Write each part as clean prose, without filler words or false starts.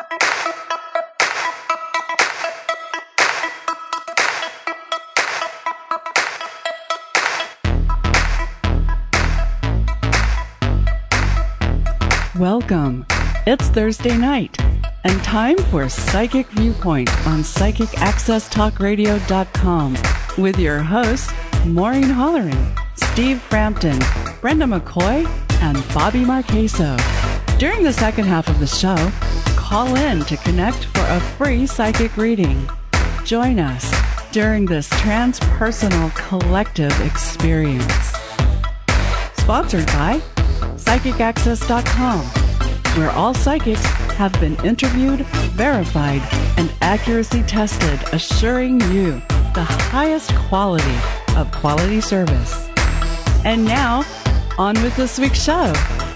Welcome. It's Thursday night and time for Psychic Viewpoint on PsychicAccessTalkRadio.com with your hosts, Maureen Holleran, Steve Frampton, Brenda McCoy, and Bobby Marqueso. During the second half of the show, call in to connect for a free psychic reading. Join us during this transpersonal collective experience. Sponsored by PsychicAccess.com, where all psychics have been interviewed, verified, and accuracy tested, assuring you the highest quality of quality service. And now, on with this week's show.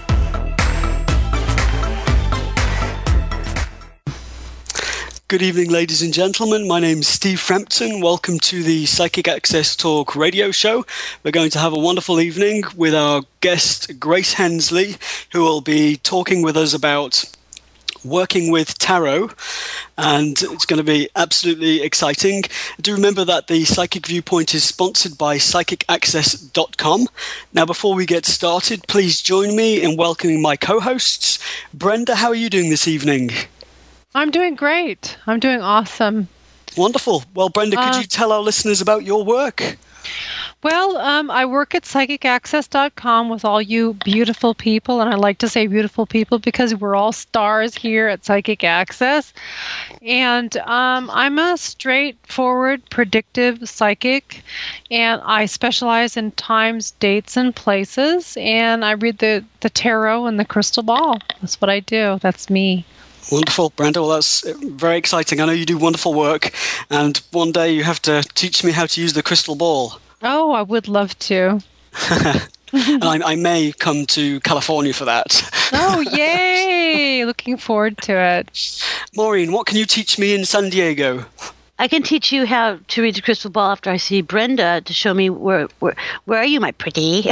Good evening, ladies and gentlemen. My name is Steve Frampton. Welcome to the Psychic Access Talk radio show. We're going to have a wonderful evening with our guest, Grace Hensley, who will be talking with us about working with tarot, and it's going to be absolutely exciting. Do remember that the Psychic Viewpoint is sponsored by PsychicAccess.com. Now, before we get started, please join me in welcoming my co-hosts. Brenda, how are you doing this evening? I'm doing great. I'm doing awesome. Wonderful. Well, Brenda, could you tell our listeners about your work? Well, I work at PsychicAccess.com with all you beautiful people, and I like to say beautiful people because we're all stars here at Psychic Access. And I'm a straightforward, predictive psychic, and I specialize in times, dates, and places, and I read the tarot and the crystal ball. That's what I do. That's me. Wonderful, Brenda. Well, that's very exciting. I know you do wonderful work, and one day you have to teach me how to use the crystal ball. Oh, I would love to. And I may come to California for that. Oh, yay! Looking forward to it. Maureen, what can you teach me in San Diego? I can teach you how to read the crystal ball after I see Brenda to show me where are you, my pretty?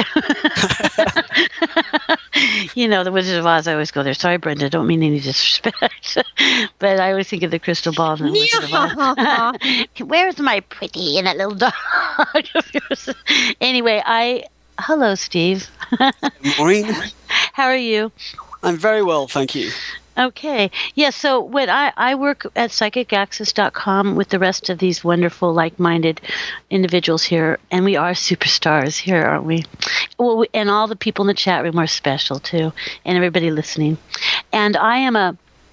You know, the Wizard of Oz, I always go there. Sorry, Brenda, don't mean any disrespect. But I always think of the crystal ball and the Wizard of Oz. Where's my pretty and that little dog of yours? Anyway, hello, Steve. Maureen. How are you? I'm very well, thank you. Okay. Yeah, so when I work at PsychicAccess.com with the rest of these wonderful, like-minded individuals here, and we are superstars here, aren't we? Well, and all the people in the chat room are special, too, and everybody listening. And I'm a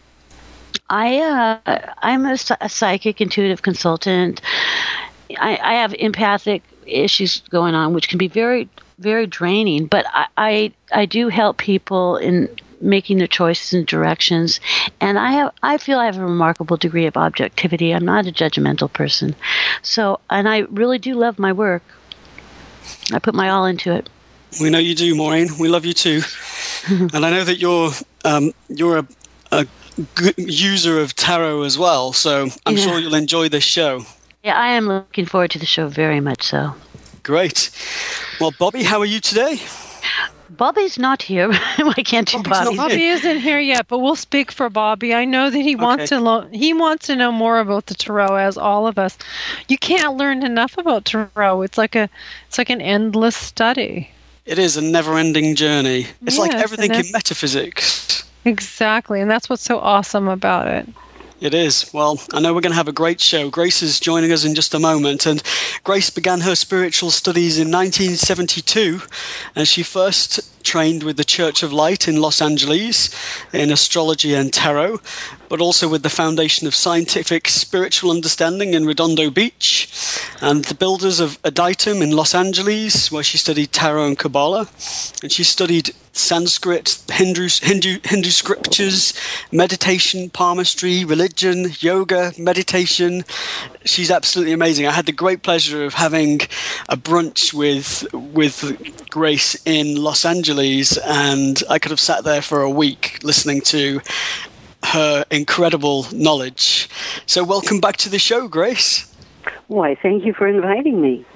psychic intuitive consultant. I have empathic issues going on, which can be very, very draining, but I do help people in making their choices and directions, and I feel I have a remarkable degree of objectivity. I'm not a judgmental person, and I really do love my work. I put my all into it. We know you do, Maureen. We love you too. And I know that you're a good user of tarot as well, so I'm sure you'll enjoy this show. Yeah, I am looking forward to the show very much so. Great. Well, Bobby, how are you today? Bobby's not here. I can't do Bobby. Bobby isn't here yet, but we'll speak for Bobby. I know that he wants to know more about the tarot, as all of us. You can't learn enough about tarot. It's like an endless study. It is a never-ending journey. It's like everything in metaphysics. Exactly, and that's what's so awesome about it. It is. Well, I know we're going to have a great show. Grace is joining us in just a moment. And Grace began her spiritual studies in 1972, and she first trained with the Church of Light in Los Angeles in astrology and tarot, but also with the Foundation of Scientific Spiritual Understanding in Redondo Beach, and the Builders of Adaitum in Los Angeles, where she studied tarot and Kabbalah. And she studied Sanskrit, Hindu scriptures, meditation, palmistry, religion, yoga, meditation. She's absolutely amazing. I had the great pleasure of having a brunch with Grace in Los Angeles, and I could have sat there for a week listening to her incredible knowledge. So welcome back to the show, Grace. Why, thank you for inviting me.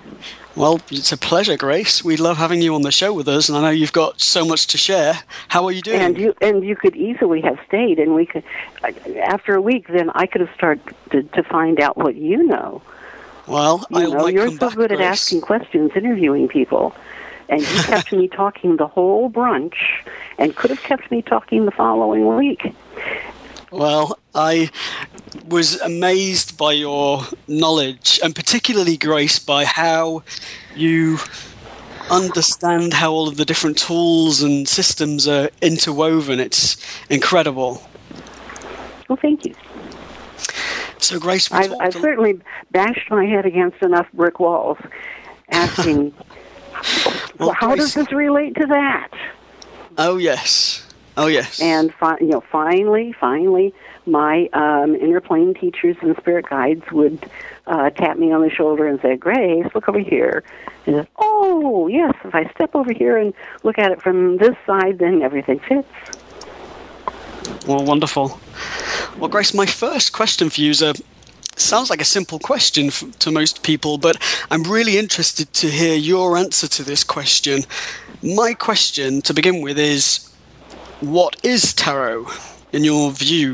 Well, it's a pleasure, Grace. We love having you on the show with us, and I know you've got so much to share. How are you doing? And you could easily have stayed, and we could, after a week, then I could have started to find out what you know. Well, you're so good at asking questions, interviewing people, and you kept me talking the whole brunch, and could have kept me talking the following week. Well, I was amazed by your knowledge, and particularly, Grace, by how you understand how all of the different tools and systems are interwoven. It's incredible. Well, thank you. So, Grace, I've certainly bashed my head against enough brick walls, asking, well, how does this relate to that? Oh, yes. Oh, yes. And finally, my inner plane teachers and spirit guides would tap me on the shoulder and say, "Grace, look over here." And oh, yes, if I step over here and look at it from this side, then everything fits. Well, wonderful. Well, Grace, my first question for you sounds like a simple question to most people, but I'm really interested to hear your answer to this question. My question, to begin with, is, what is tarot, in your view?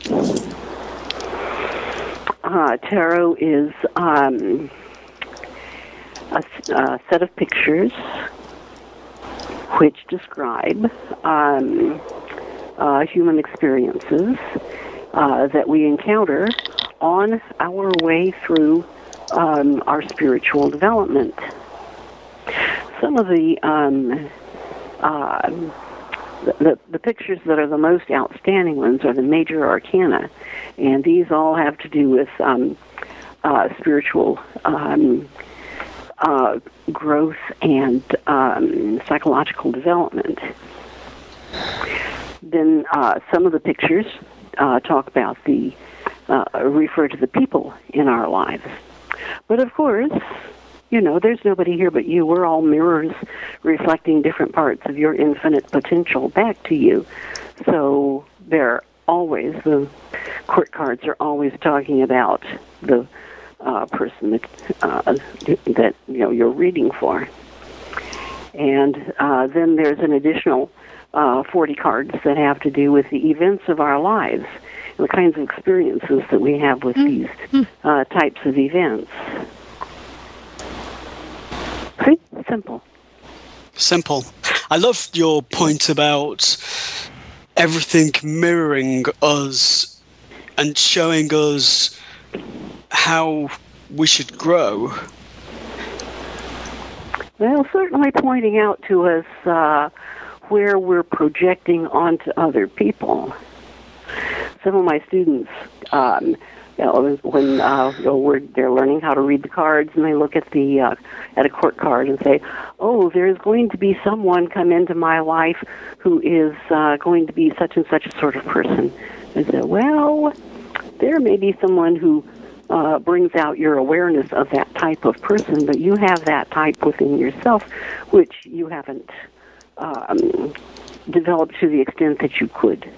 Tarot is a set of pictures which describe human experiences that we encounter on our way through our spiritual development. Some of the pictures that are the most outstanding ones are the major arcana, and these all have to do with spiritual growth and psychological development. Then some of the pictures talk about refer to the people in our lives. But of course, there's nobody here but you. We're all mirrors reflecting different parts of your infinite potential back to you. So the court cards are always talking about the person that you're reading for. And then there's an additional 40 cards that have to do with the events of our lives, the kinds of experiences that we have with these types of events. Pretty simple. Simple. I love your point about everything mirroring us and showing us how we should grow. Well, certainly pointing out to us where we're projecting onto other people. Some of my students, when they're learning how to read the cards, and they look at at a court card and say, "Oh, there's going to be someone come into my life who is going to be such and such a sort of person." I say, "Well, there may be someone who brings out your awareness of that type of person, but you have that type within yourself, which you haven't developed to the extent that you could."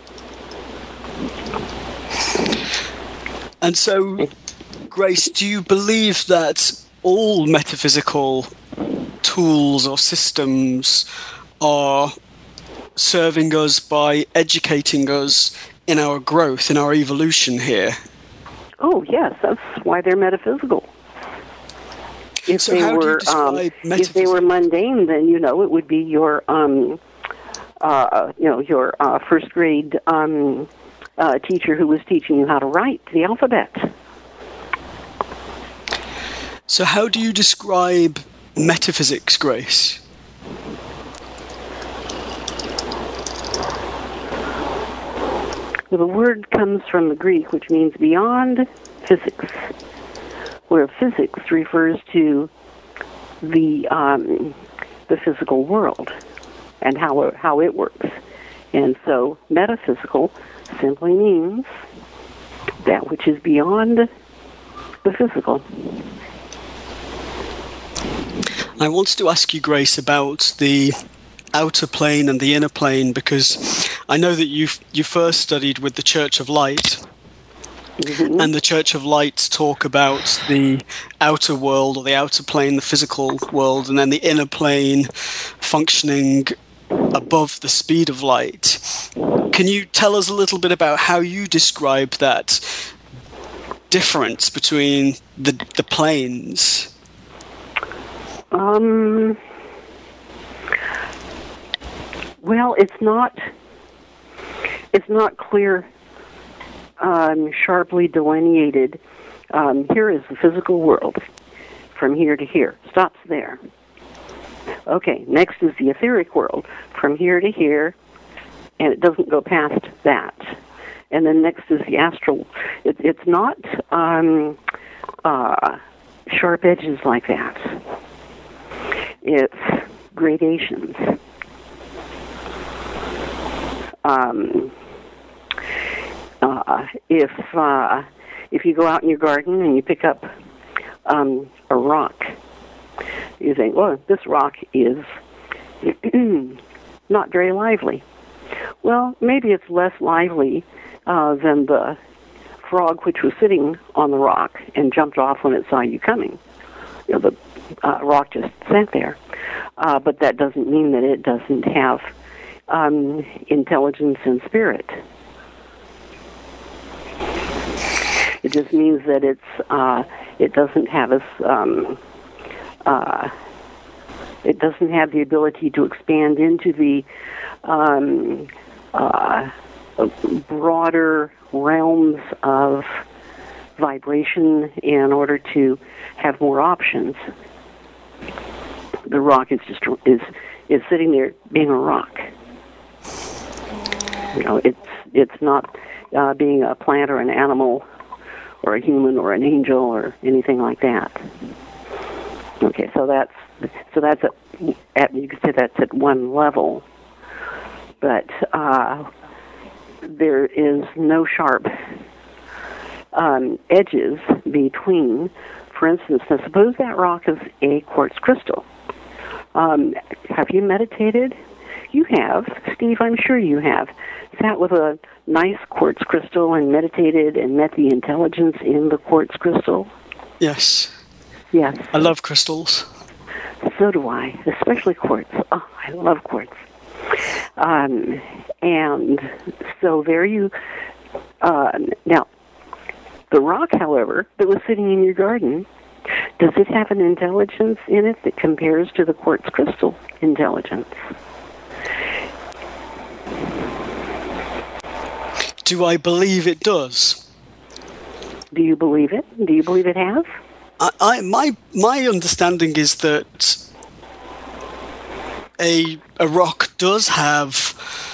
And so, Grace, do you believe that all metaphysical tools or systems are serving us by educating us in our growth, in our evolution here? Oh, yes, that's why they're metaphysical. If they were mundane, then it would be your first grade teacher who was teaching you how to write the alphabet. So how do you describe metaphysics, Grace? Well, the word comes from the Greek, which means beyond physics, where physics refers to the physical world and how it works. And so metaphysical simply means that which is beyond the physical. I wanted to ask you, Grace, about the outer plane and the inner plane, because I know that you first studied with the Church of Light, Mm-hmm. and the Church of Light talk about the outer world or the outer plane, the physical world, and then the inner plane functioning above the speed of light. Can you tell us a little bit about how you describe that difference between the planes? Well, it's not clear, sharply delineated. Here is the physical world, from here to here. Stops there. Okay, next is the etheric world, from here to here, and it doesn't go past that. And then next is the astral. It's not sharp edges like that. It's gradations. If you go out in your garden and you pick up a rock, you think, well, this rock is not very lively. Well, maybe it's less lively than the frog which was sitting on the rock and jumped off when it saw you coming. You know, the rock just sat there. But that doesn't mean that it doesn't have intelligence and spirit. It just means that it doesn't have it doesn't have the ability to expand into the broader realms of vibration in order to have more options. The rock is sitting there being a rock. You know, it's not being a plant or an animal or a human or an angel or anything like that. Okay, so that's you could say that's at one level, but there is no sharp edges between. For instance, now suppose that rock is a quartz crystal. Have you meditated? You have, Steve. I'm sure you have. Sat with a nice quartz crystal and meditated and met the intelligence in the quartz crystal? Yes. Yes. I love crystals. So do I, especially quartz. Oh, I love quartz. And so there you... now, the rock, however, that was sitting in your garden, does it have an intelligence in it that compares to the quartz crystal intelligence? Do I believe it does? Do you believe it? Do you believe it has? My understanding is that a rock does have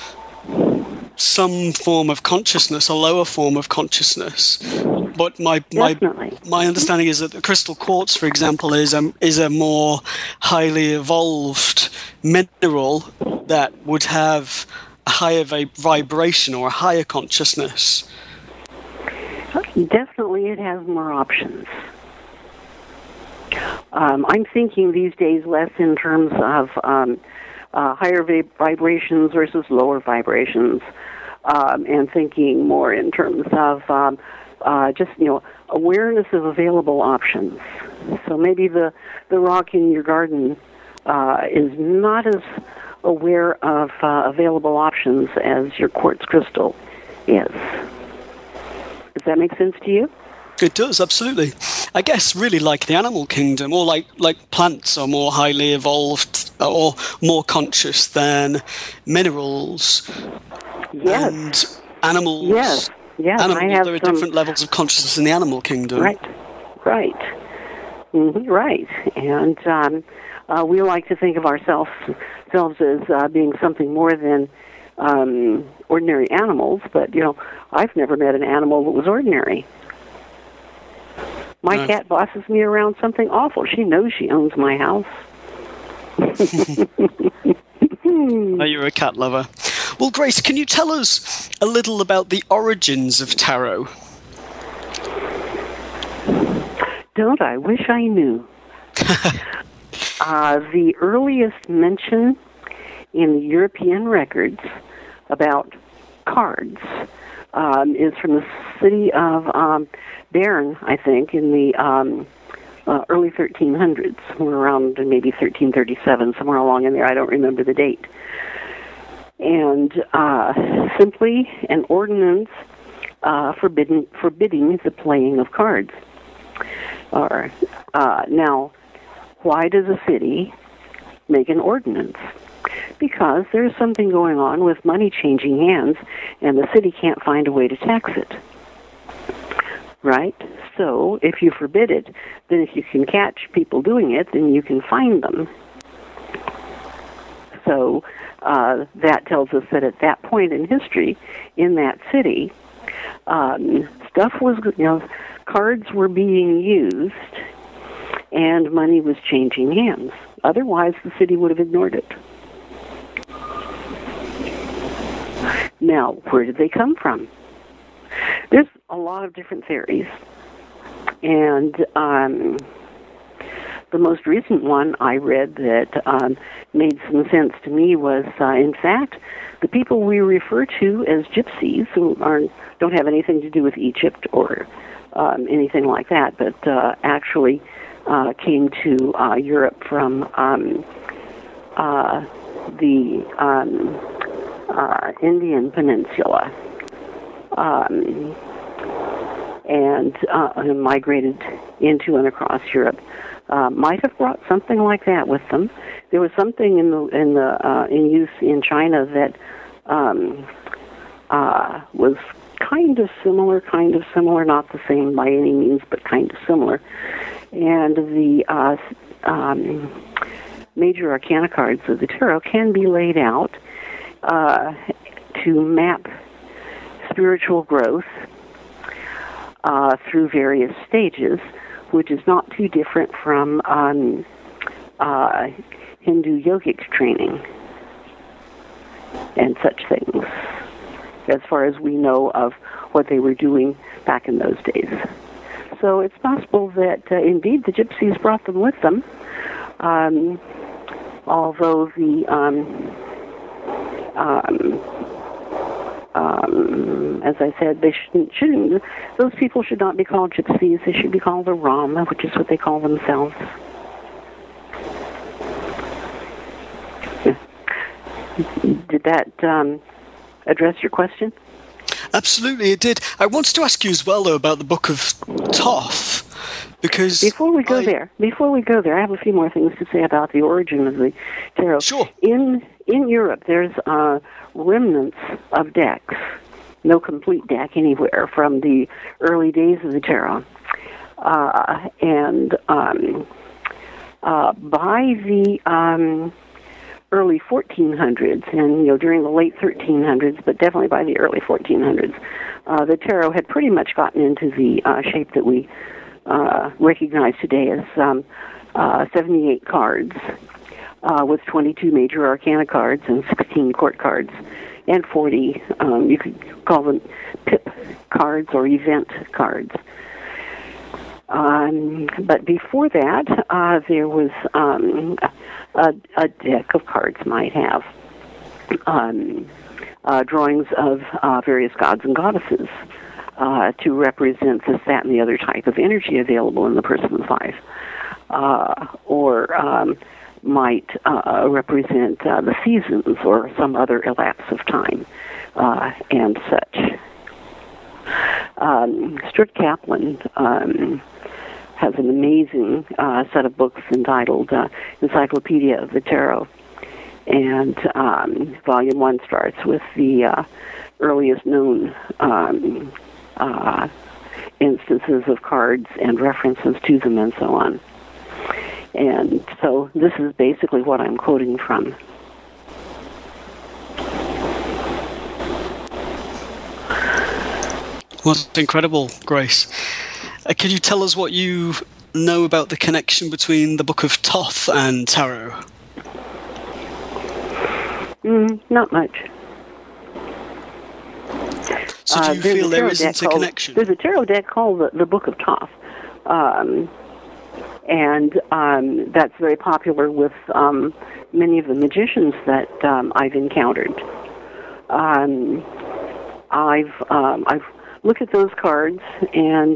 some form of consciousness, a lower form of consciousness. But my understanding is that the crystal quartz, for example, is a more highly evolved mineral that would have a higher vibration or a higher consciousness. Definitely, it has more options. I'm thinking these days less in terms of higher vibrations versus lower vibrations, and thinking more in terms of just awareness of available options. So maybe the rock in your garden is not as aware of available options as your quartz crystal is. Does that make sense to you? It does, absolutely. I guess really like the animal kingdom, or like plants are more highly evolved or more conscious than minerals. Yes. And animals. Yes. Yes. Animals, there are different levels of consciousness in the animal kingdom. Right. Right. Mm-hmm. Right. And we like to think of ourselves as being something more than ordinary animals, but I've never met an animal that was ordinary. My cat bosses me around something awful. She knows she owns my house. Oh, you're a cat lover. Well, Grace, can you tell us a little about the origins of tarot? Don't I wish I knew. The earliest mention in the European records about cards is from the city of Bern, I think, in the early 1300s, somewhere around maybe 1337, somewhere along in there. I don't remember the date. And simply an ordinance forbidding the playing of cards. Now, why does a city make an ordinance? Because there's something going on with money changing hands, and the city can't find a way to tax it. Right? So, if you forbid it, then if you can catch people doing it, then you can fine them. So, that tells us that at that point in history, in that city, cards were being used, and money was changing hands. Otherwise, the city would have ignored it. Now, where did they come from? There's a lot of different theories, and the most recent one I read that made some sense to me was, in fact, the people we refer to as gypsies, who don't have anything to do with Egypt or anything like that, but actually came to Europe from the Indian Peninsula and migrated into and across Europe. Might have brought something like that with them. There was something in use in China that was kind of similar, not the same by any means, but kind of similar. And the major arcana cards of the tarot can be laid out to map spiritual growth through various stages, which is not too different from Hindu yogic training and such things, as far as we know of what they were doing back in those days. So it's possible that indeed the gypsies brought them with them, although the as I said, they shouldn't. Those people should not be called gypsies. They should be called the Rom, which is what they call themselves. Did that address your question? Absolutely, it did. I wanted to ask you as well, though, about the Book of Thoth, because before we go there, I have a few more things to say about the origin of the tarot. Sure. In Europe, there's remnants of decks, no complete deck anywhere from the early days of the tarot, and by the early 1400s, and during the late 1300s, but definitely by the early 1400s, the tarot had pretty much gotten into the shape that we recognize today as 78 cards, with 22 major arcana cards and 16 court cards, and 40, you could call them pip cards or event cards. But before that, there was a deck of cards might have drawings of various gods and goddesses to represent this, that, and the other type of energy available in the person's life, or might represent the seasons or some other elapse of time, and such. Stuart Kaplan has an amazing set of books entitled Encyclopedia of the Tarot, and Volume 1 starts with the earliest known instances of cards and references to them and so on. And so this is basically what I'm quoting from. Well, that's incredible, Grace. Can you tell us what you know about the connection between the Book of Thoth and tarot? Not much. So do you feel there isn't a connection? There's a tarot deck called the Book of Thoth, and that's very popular with many of the magicians that I've encountered. I've looked at those cards, and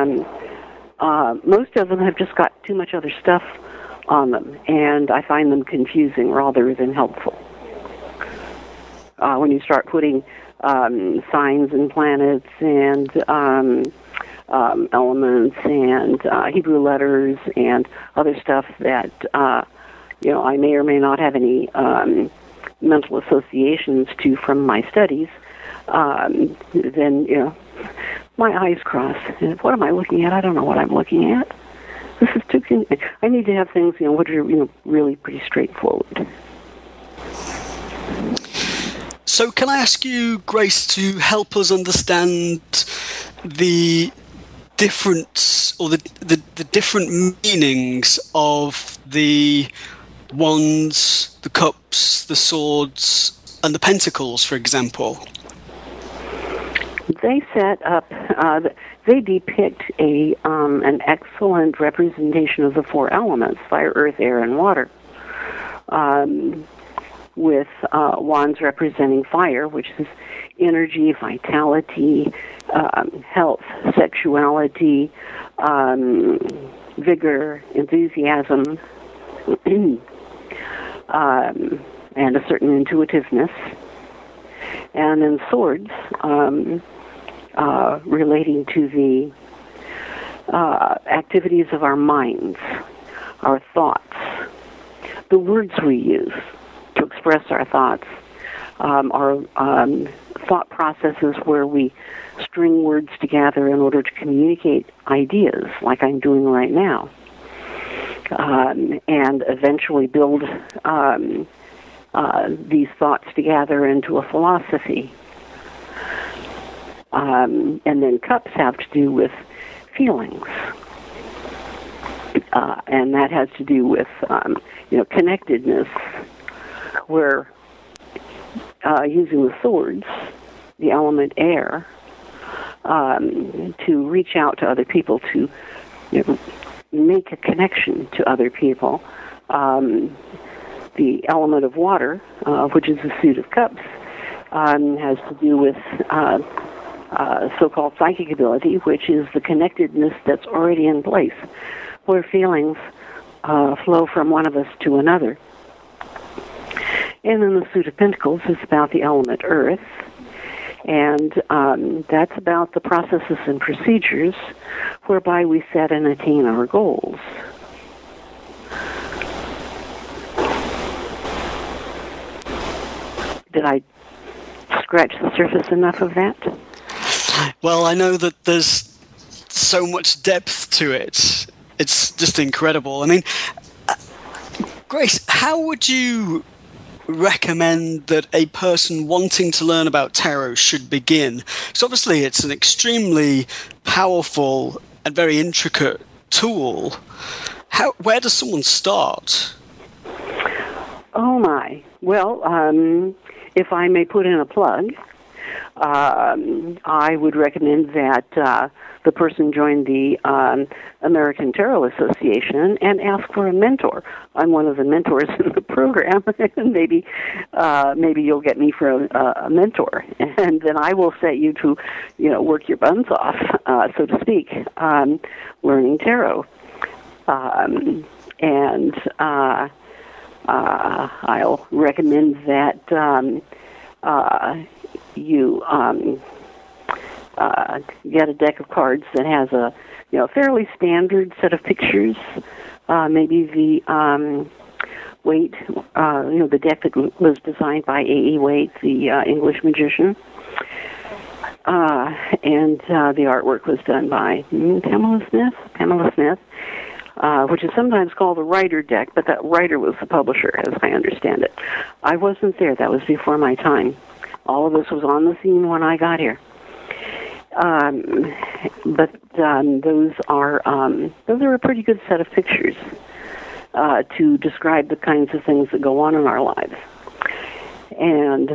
most of them have just got too much other stuff on them, and I find them confusing rather than helpful. When you start putting signs and planets and elements and Hebrew letters and other stuff that I may or may not have any mental associations to from my studies, then my eyes cross. And what am I looking at? I don't know what I'm looking at. This is too. I need to have things which are really pretty straightforward. So can I ask you, Grace, to help us understand the difference or the different meanings of the wands, the cups, the swords, and the pentacles, for example? They set up. They depict an excellent representation of the four elements: fire, earth, air, and water. With wands representing fire, which is energy, vitality, health, sexuality, vigor, enthusiasm, and a certain intuitiveness. And then swords, relating to the activities of our minds, our thoughts, the words we use to express our thoughts, our thought processes where we string words together in order to communicate ideas, like I'm doing right now, and eventually build these thoughts together into a philosophy. And then cups have to do with feelings. And that has to do with, connectedness, where using the swords, the element air, to reach out to other people, to make a connection to other people. The element of water, which is the suit of cups, has to do with so-called psychic ability, which is the connectedness that's already in place, where feelings flow from one of us to another. And then the suit of pentacles is about the element earth, and that's about the processes and procedures whereby we set and attain our goals. Did I scratch the surface enough of that? Well, I know that there's so much depth to it. It's just incredible. I mean, Grace, how would you recommend that a person wanting to learn about tarot should begin? Because obviously it's an extremely powerful and very intricate tool. Where does someone start? Oh my. Well, if I may put in a plug, I would recommend that the person join the American Tarot Association and ask for a mentor. I'm one of the mentors in the program, and maybe you'll get me for a mentor, and then I will set you to, work your buns off, so to speak, learning tarot, and I'll recommend that you get a deck of cards that has a fairly standard set of pictures. Maybe the Waite, the deck that was designed by A.E. Waite, the English magician, and the artwork was done by Pamela Smith, which is sometimes called the Writer deck, but that Writer was the publisher, as I understand it. I wasn't there; that was before my time. All of this was on the scene when I got here. But those are a pretty good set of pictures to describe the kinds of things that go on in our lives. And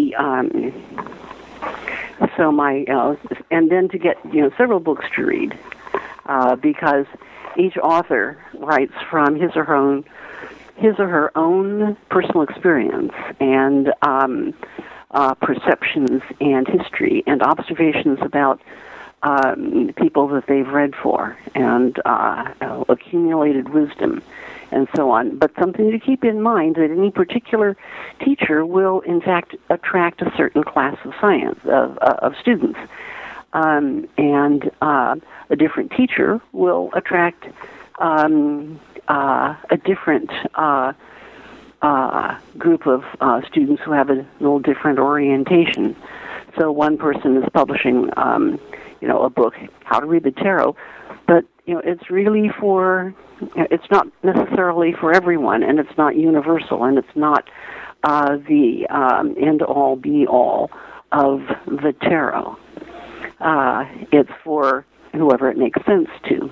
and then to get several books to read, because each author writes from his or her own personal experience, and perceptions and history and observations about people that they've read for and accumulated wisdom and so on. But something to keep in mind that any particular teacher will, in fact, attract a certain class of science, of students. And a different teacher will attract a different group of students who have a little different orientation. So one person is publishing, a book, How to Read the Tarot, but it's really it's not necessarily for everyone, and it's not universal, and it's not the end-all, be-all of the tarot. It's for whoever it makes sense to.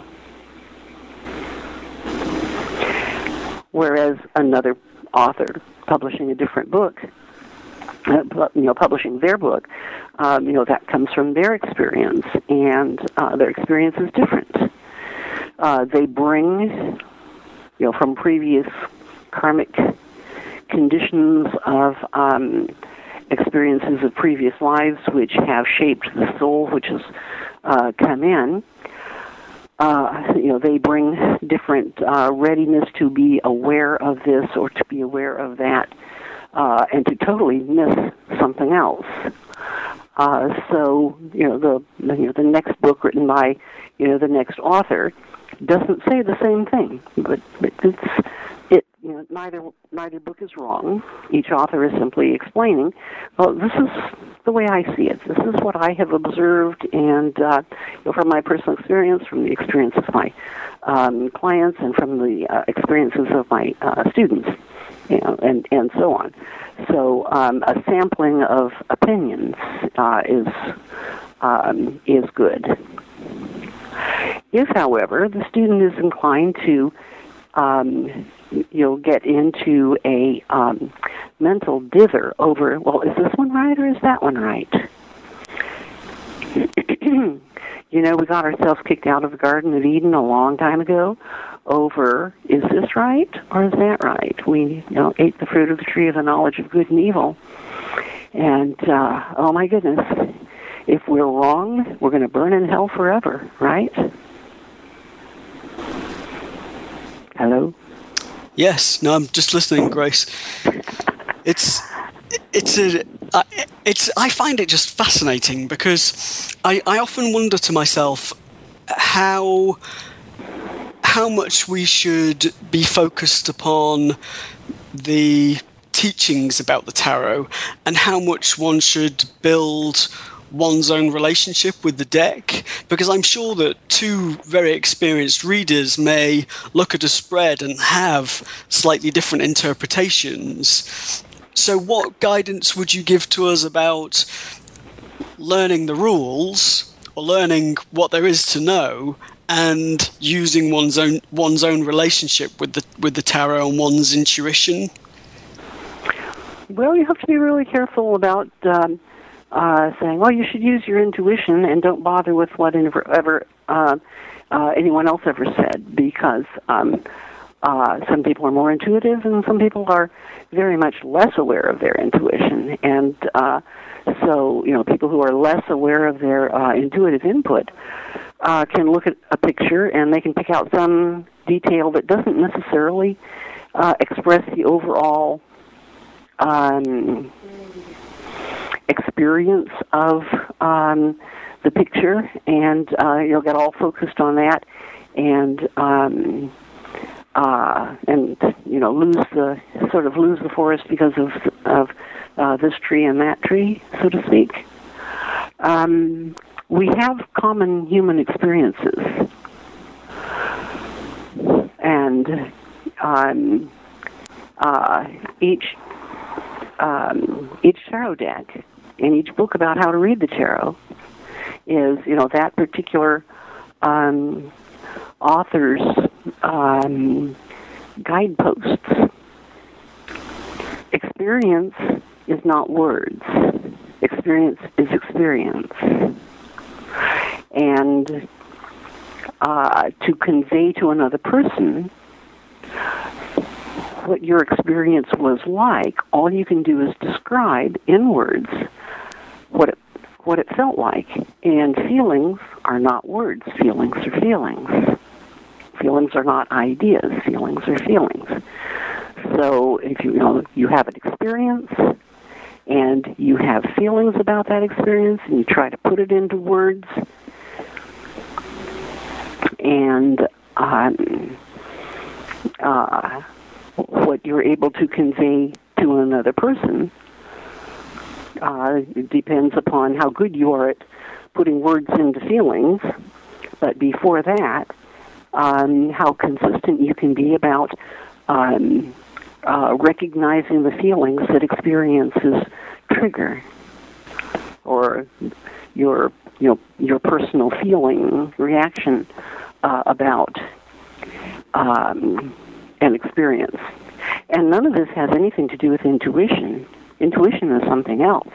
Whereas another author publishing a different book, publishing their book, that comes from their experience, and their experience is different. They bring, from previous karmic conditions of experiences of previous lives which have shaped the soul which has come in. They bring different readiness to be aware of this or to be aware of that, and to totally miss something else. So the next book written by the next author doesn't say the same thing, but neither book is wrong. Each author is simply explaining, well, this is the way I see it. This is what I have observed, and from my personal experience, from the experience of my clients, and from the experiences of my students, and so on. So a sampling of opinions is good. If, however, the student is inclined to get into a mental dither over, well, is this one right or is that one right? We got ourselves kicked out of the Garden of Eden a long time ago over, is this right or is that right? We ate the fruit of the tree of the knowledge of good and evil. And, oh my goodness, if we're wrong, we're going to burn in hell forever, right? Hello? Yes. No, I'm just listening, Grace. I find it just fascinating because I often wonder to myself how much we should be focused upon the teachings about the tarot and how much one should build one's own relationship with the deck, because I'm sure that two very experienced readers may look at a spread and have slightly different interpretations. So what guidance would you give to us about learning the rules or learning what there is to know and using one's own relationship with the tarot and one's intuition? Well, you have to be really careful about saying, well, you should use your intuition and don't bother with whatever anyone else ever said, because some people are more intuitive and some people are very much less aware of their intuition. And so, people who are less aware of their intuitive input can look at a picture and they can pick out some detail that doesn't necessarily express the overall experience of the picture, and you'll get all focused on that, and lose the forest because of this tree and that tree, so to speak. We have common human experiences, and each tarot deck and each book about how to read the tarot is, that particular author's guideposts. Experience is not words. Experience is experience. And to convey to another person what your experience was like, all you can do is describe in words what it felt like. And feelings are not words. Feelings are feelings. Feelings are not ideas. Feelings are feelings. So if you have an experience and you have feelings about that experience and you try to put it into words, and what you're able to convey to another person it depends upon how good you are at putting words into feelings, but before that, how consistent you can be about recognizing the feelings that experiences trigger, or your personal feeling reaction about an experience. And none of this has anything to do with intuition. Intuition is something else.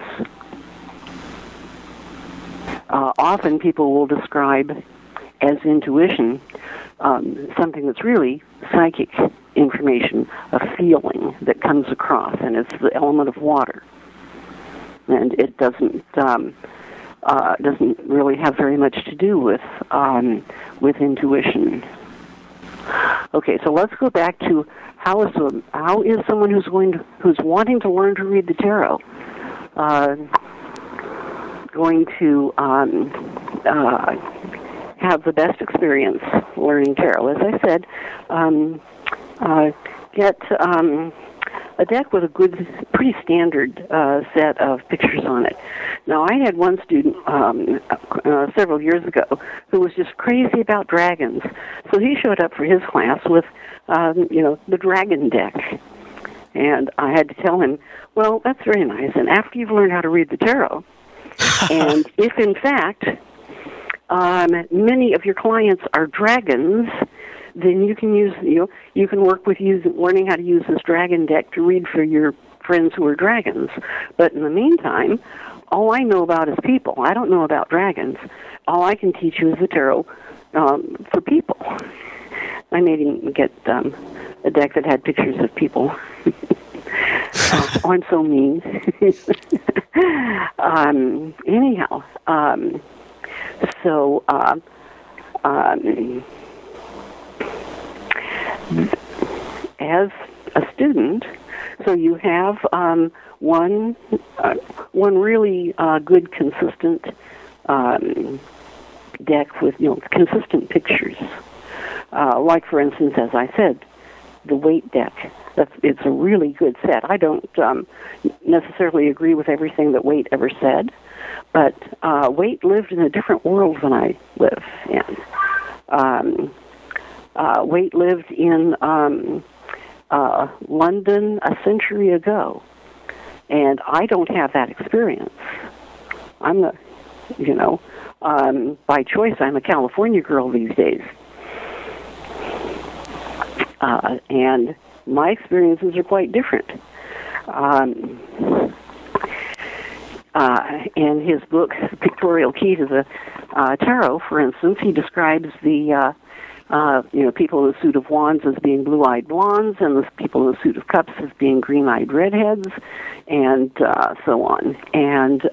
Often people will describe as intuition something that's really psychic information, a feeling that comes across, and it's the element of water. And it doesn't really have very much to do with intuition. Okay, so let's go back to how is someone who's wanting to learn to read the tarot going to have the best experience learning tarot? As I said, get a deck with a good, pretty standard set of pictures on it. Now, I had one student several years ago who was just crazy about dragons. So he showed up for his class with, the dragon deck. And I had to tell him, well, that's very nice. And after you've learned how to read the tarot, and if in fact many of your clients are dragons, then you can you can work with learning how to use this dragon deck to read for your friends who are dragons. But in the meantime, all I know about is people. I don't know about dragons. All I can teach you is the tarot for people. I made him get a deck that had pictures of people. Oh, I'm so mean. Anyhow, so as a student, so you have one really good, consistent deck with consistent pictures. Like, for instance, as I said, the Waite deck. It's a really good set. I don't necessarily agree with everything that Waite ever said, but Waite lived in a different world than I live in. Waite lived in London a century ago, and I don't have that experience. I'm by choice, I'm a California girl these days. And my experiences are quite different. In his book, Pictorial Key to the Tarot, for instance, he describes the people in the suit of wands as being blue-eyed blondes, and the people in the suit of cups as being green-eyed redheads, and so on. And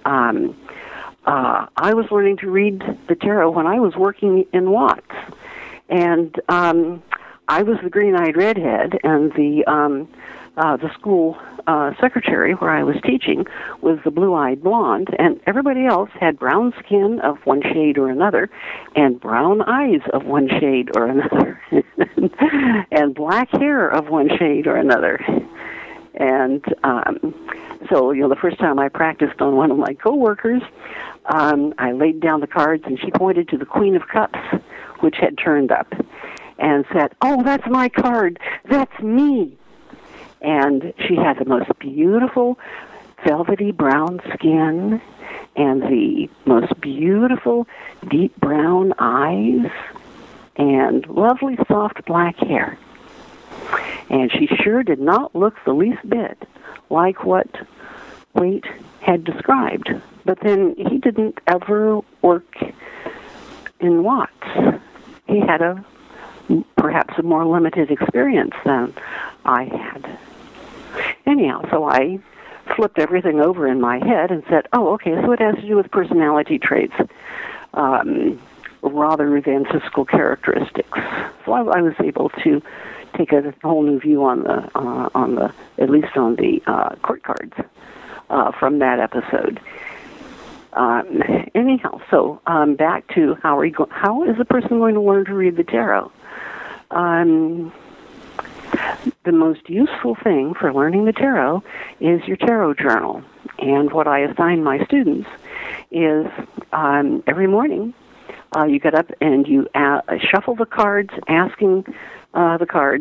I was learning to read the tarot when I was working in Watts, and I was the green-eyed redhead, and the school secretary where I was teaching was the blue-eyed blonde, and everybody else had brown skin of one shade or another, and brown eyes of one shade or another, and black hair of one shade or another. And so, the first time I practiced on one of my coworkers, I laid down the cards, and she pointed to the Queen of Cups, which had turned up, and said, "Oh, that's my card. That's me." And she had the most beautiful velvety brown skin and the most beautiful deep brown eyes and lovely soft black hair. And she sure did not look the least bit like what Waite had described. But then he didn't ever work in Watts. He had perhaps a more limited experience than I had. Anyhow, so I flipped everything over in my head and said, oh, okay, so it has to do with personality traits rather than physical characteristics. So I was able to take a whole new view on the at least on the court cards from that episode. Anyhow, so back to how is a person going to learn to read the tarot? The most useful thing for learning the tarot is your tarot journal. And what I assign my students is every morning you get up and you shuffle the cards, asking the cards,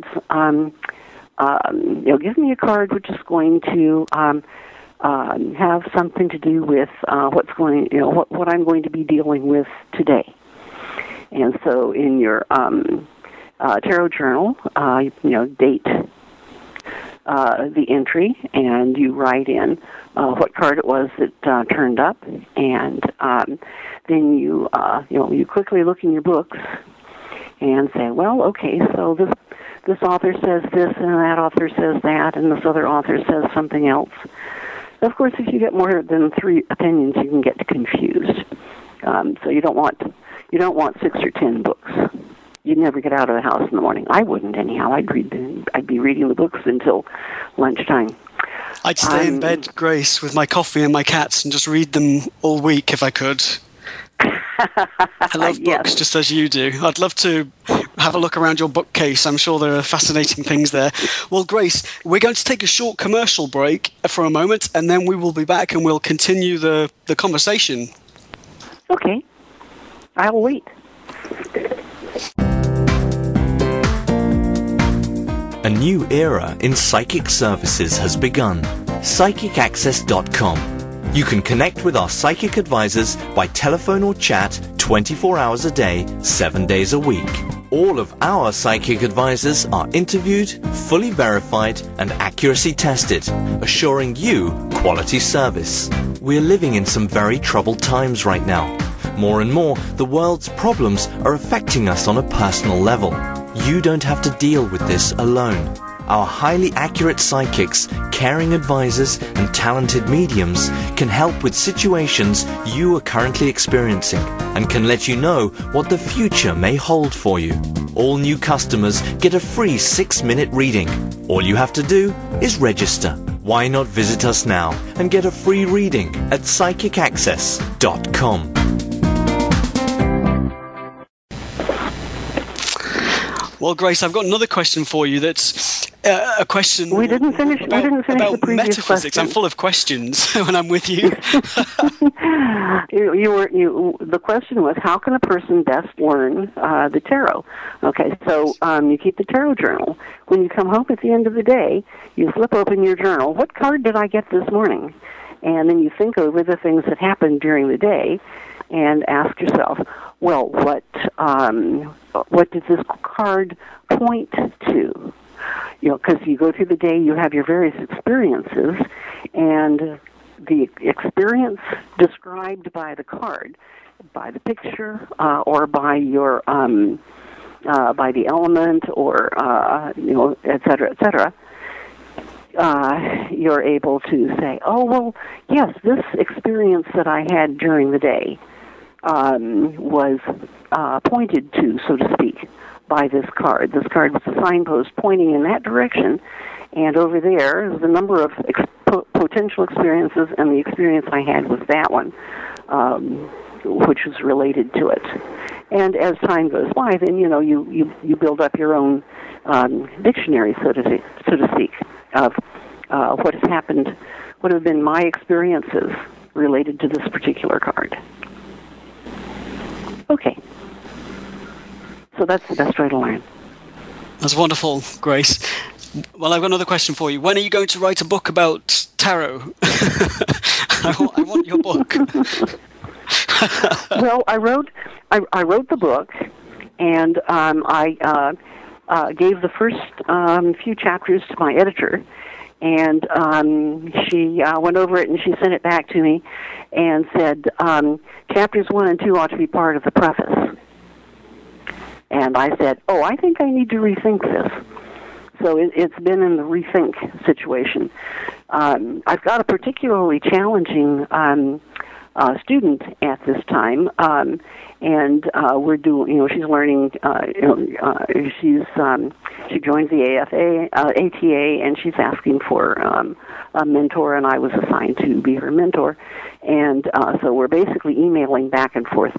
give me a card which is going to have something to do with what I'm going to be dealing with today. And so in your tarot journal, date the entry, and you write in what card it was that turned up, and then you quickly look in your books and say, well, okay, so this author says this, and that author says that, and this other author says something else. Of course, if you get more than 3 opinions, you can get confused. So you don't want 6 or 10 books. You'd never get out of the house in the morning. I wouldn't, anyhow. I'd be reading the books until lunchtime. I'd stay in bed, Grace, with my coffee and my cats and just read them all week if I could. I love books just as you do. I'd love to have a look around your bookcase. I'm sure there are fascinating things there. Well, Grace, we're going to take a short commercial break for a moment, and then we will be back and we'll continue the conversation. Okay. I'll wait. A new era in psychic services has begun. PsychicAccess.com. You can connect with our psychic advisors by telephone or chat 24 hours a day, 7 days a week. All of our psychic advisors are interviewed, fully verified, and accuracy tested, assuring you quality service. We're living in some very troubled times right now. More and more, the world's problems are affecting us on a personal level. You don't have to deal with this alone. Our highly accurate psychics, caring advisors, and talented mediums can help with situations you are currently experiencing and can let you know what the future may hold for you. All new customers get a free 6-minute reading. All you have to do is register. Why not visit us now and get a free reading at PsychicAccess.com. Well, Grace, I've got another question for you. That's a question. We didn't finish about the previous metaphysics. question. I'm full of questions when I'm with you. The question was, how can a person best learn the tarot? Okay, so you keep the tarot journal. When you come home at the end of the day, you flip open your journal. What card did I get this morning? And then you think over the things that happened during the day, and ask yourself, well, what does this card point to? Because you go through the day, you have your various experiences, and the experience described by the card, by the picture, or by your by the element, or et cetera, you're able to say, oh, well, yes, this experience that I had during the day was pointed to, so to speak, by this card. This card was a signpost pointing in that direction, and over there is the number of potential experiences, and the experience I had was that one, which was related to it. And as time goes by, then you build up your own dictionary, so to speak, of what has happened, what have been my experiences related to this particular card. Okay. So that's the best way to learn. That's wonderful, Grace. Well, I've got another question for you. When are you going to write a book about tarot? I want your book. Well, I wrote the book, and I gave the first few chapters to my editor, and she went over it and she sent it back to me and said, chapters 1 and 2 ought to be part of the preface. And I said, I think I need to rethink this. So it's been in the rethink situation. I've got a particularly challenging student at this time, and we're doing. She's learning. She joins the ATA, and she's asking for a mentor, and I was assigned to be her mentor, and so we're basically emailing back and forth,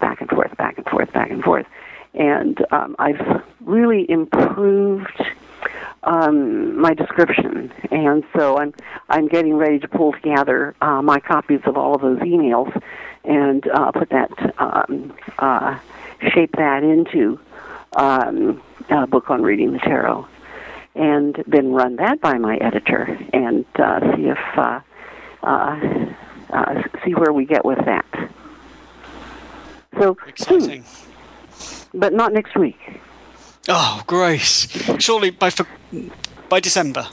and I've really improved my description, and so I'm getting ready to pull together my copies of all of those emails and put that shape that into a book on reading the tarot, and then run that by my editor and see if see where we get with that. So exciting, but not next week. Oh, Grace! Surely by December.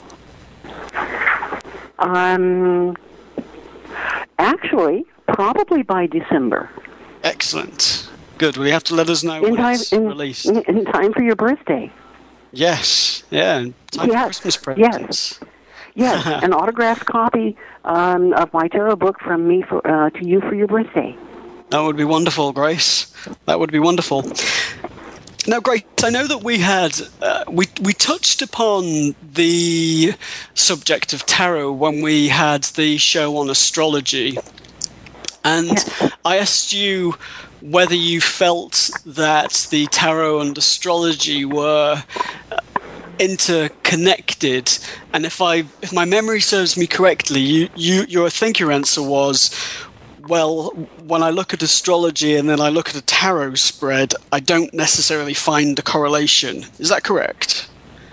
Actually, probably by December. Excellent. Good. Well, you have to let us know when it's released. In time for your birthday. Yes. Yeah. And time for Christmas presents. Yes. An autographed copy of my tarot book from me to you for your birthday. That would be wonderful, Grace. That would be wonderful. Now, Grace, I know that we had we touched upon the subject of tarot when we had the show on astrology, and I asked you whether you felt that the tarot and astrology were interconnected, and if my memory serves me correctly, your thinking answer was, well, when I look at astrology and then I look at a tarot spread, I don't necessarily find a correlation. Is that correct?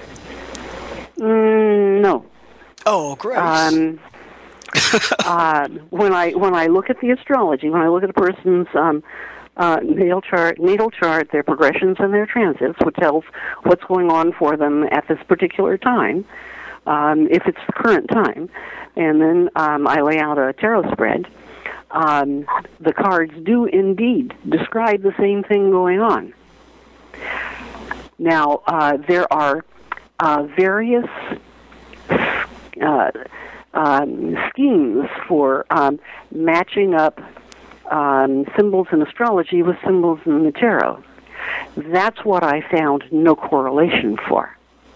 No. Oh, great. When I look at the astrology, when I look at a person's natal chart, their progressions and their transits, which tells what's going on for them at this particular time, if it's the current time, and then I lay out a tarot spread. The cards do indeed describe the same thing going on. Now, there are various schemes for matching up symbols in astrology with symbols in the tarot. That's what I found no correlation for.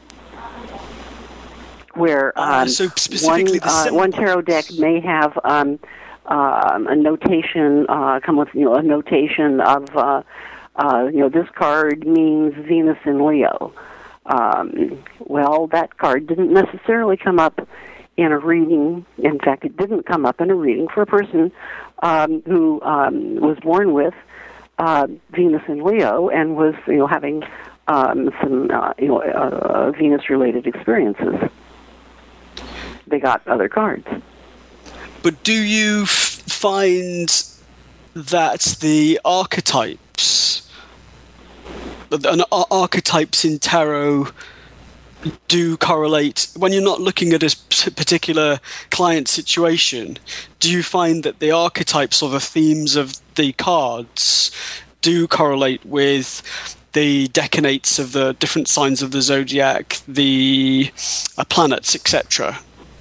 Where so specifically one tarot deck may have a notation come with a notation of this card means Venus in Leo. Well, that card didn't necessarily come up in a reading. In fact, it didn't come up in a reading for a person who was born with Venus in Leo and was having some Venus-related experiences. They got other cards. But do you find that the archetypes in tarot do correlate when you're not looking at a particular client situation? Do you find that the archetypes or the themes of the cards do correlate with the decanates of the different signs of the zodiac, the planets, etc.?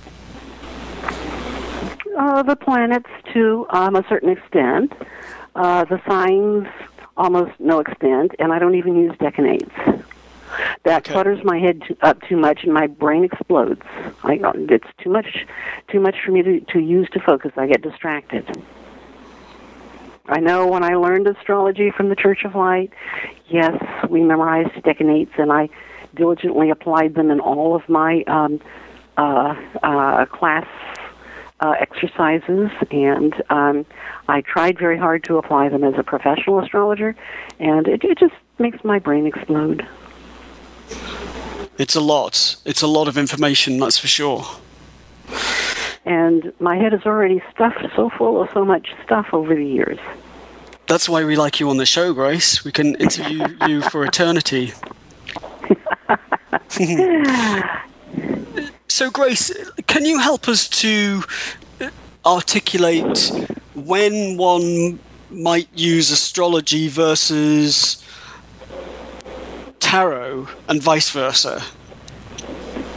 The planets to a certain extent. The signs, almost no extent, and I don't even use decanates. That clutters my head up too much, and my brain explodes. It's too much for me to use to focus. I get distracted. I know when I learned astrology from the Church of Light, yes, we memorized decanates, and I diligently applied them in all of my class exercises, and I tried very hard to apply them as a professional astrologer, and it just makes my brain explode. It's a lot. It's a lot of information, that's for sure. And my head is already stuffed so full of so much stuff over the years. That's why we like you on the show, Grace. We can interview you for eternity. So, Grace, can you help us to articulate when one might use astrology versus tarot and vice versa?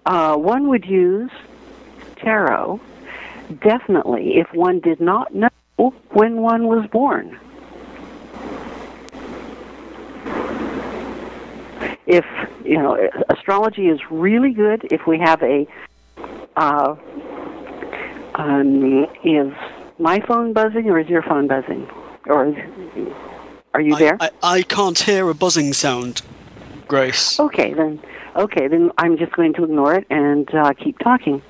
One would use tarot, definitely, if one did not know when one was born. If, astrology is really good if we have is my phone buzzing or is your phone buzzing? Or are you there? I can't hear a buzzing sound, Grace. Okay, then I'm just going to ignore it and keep talking.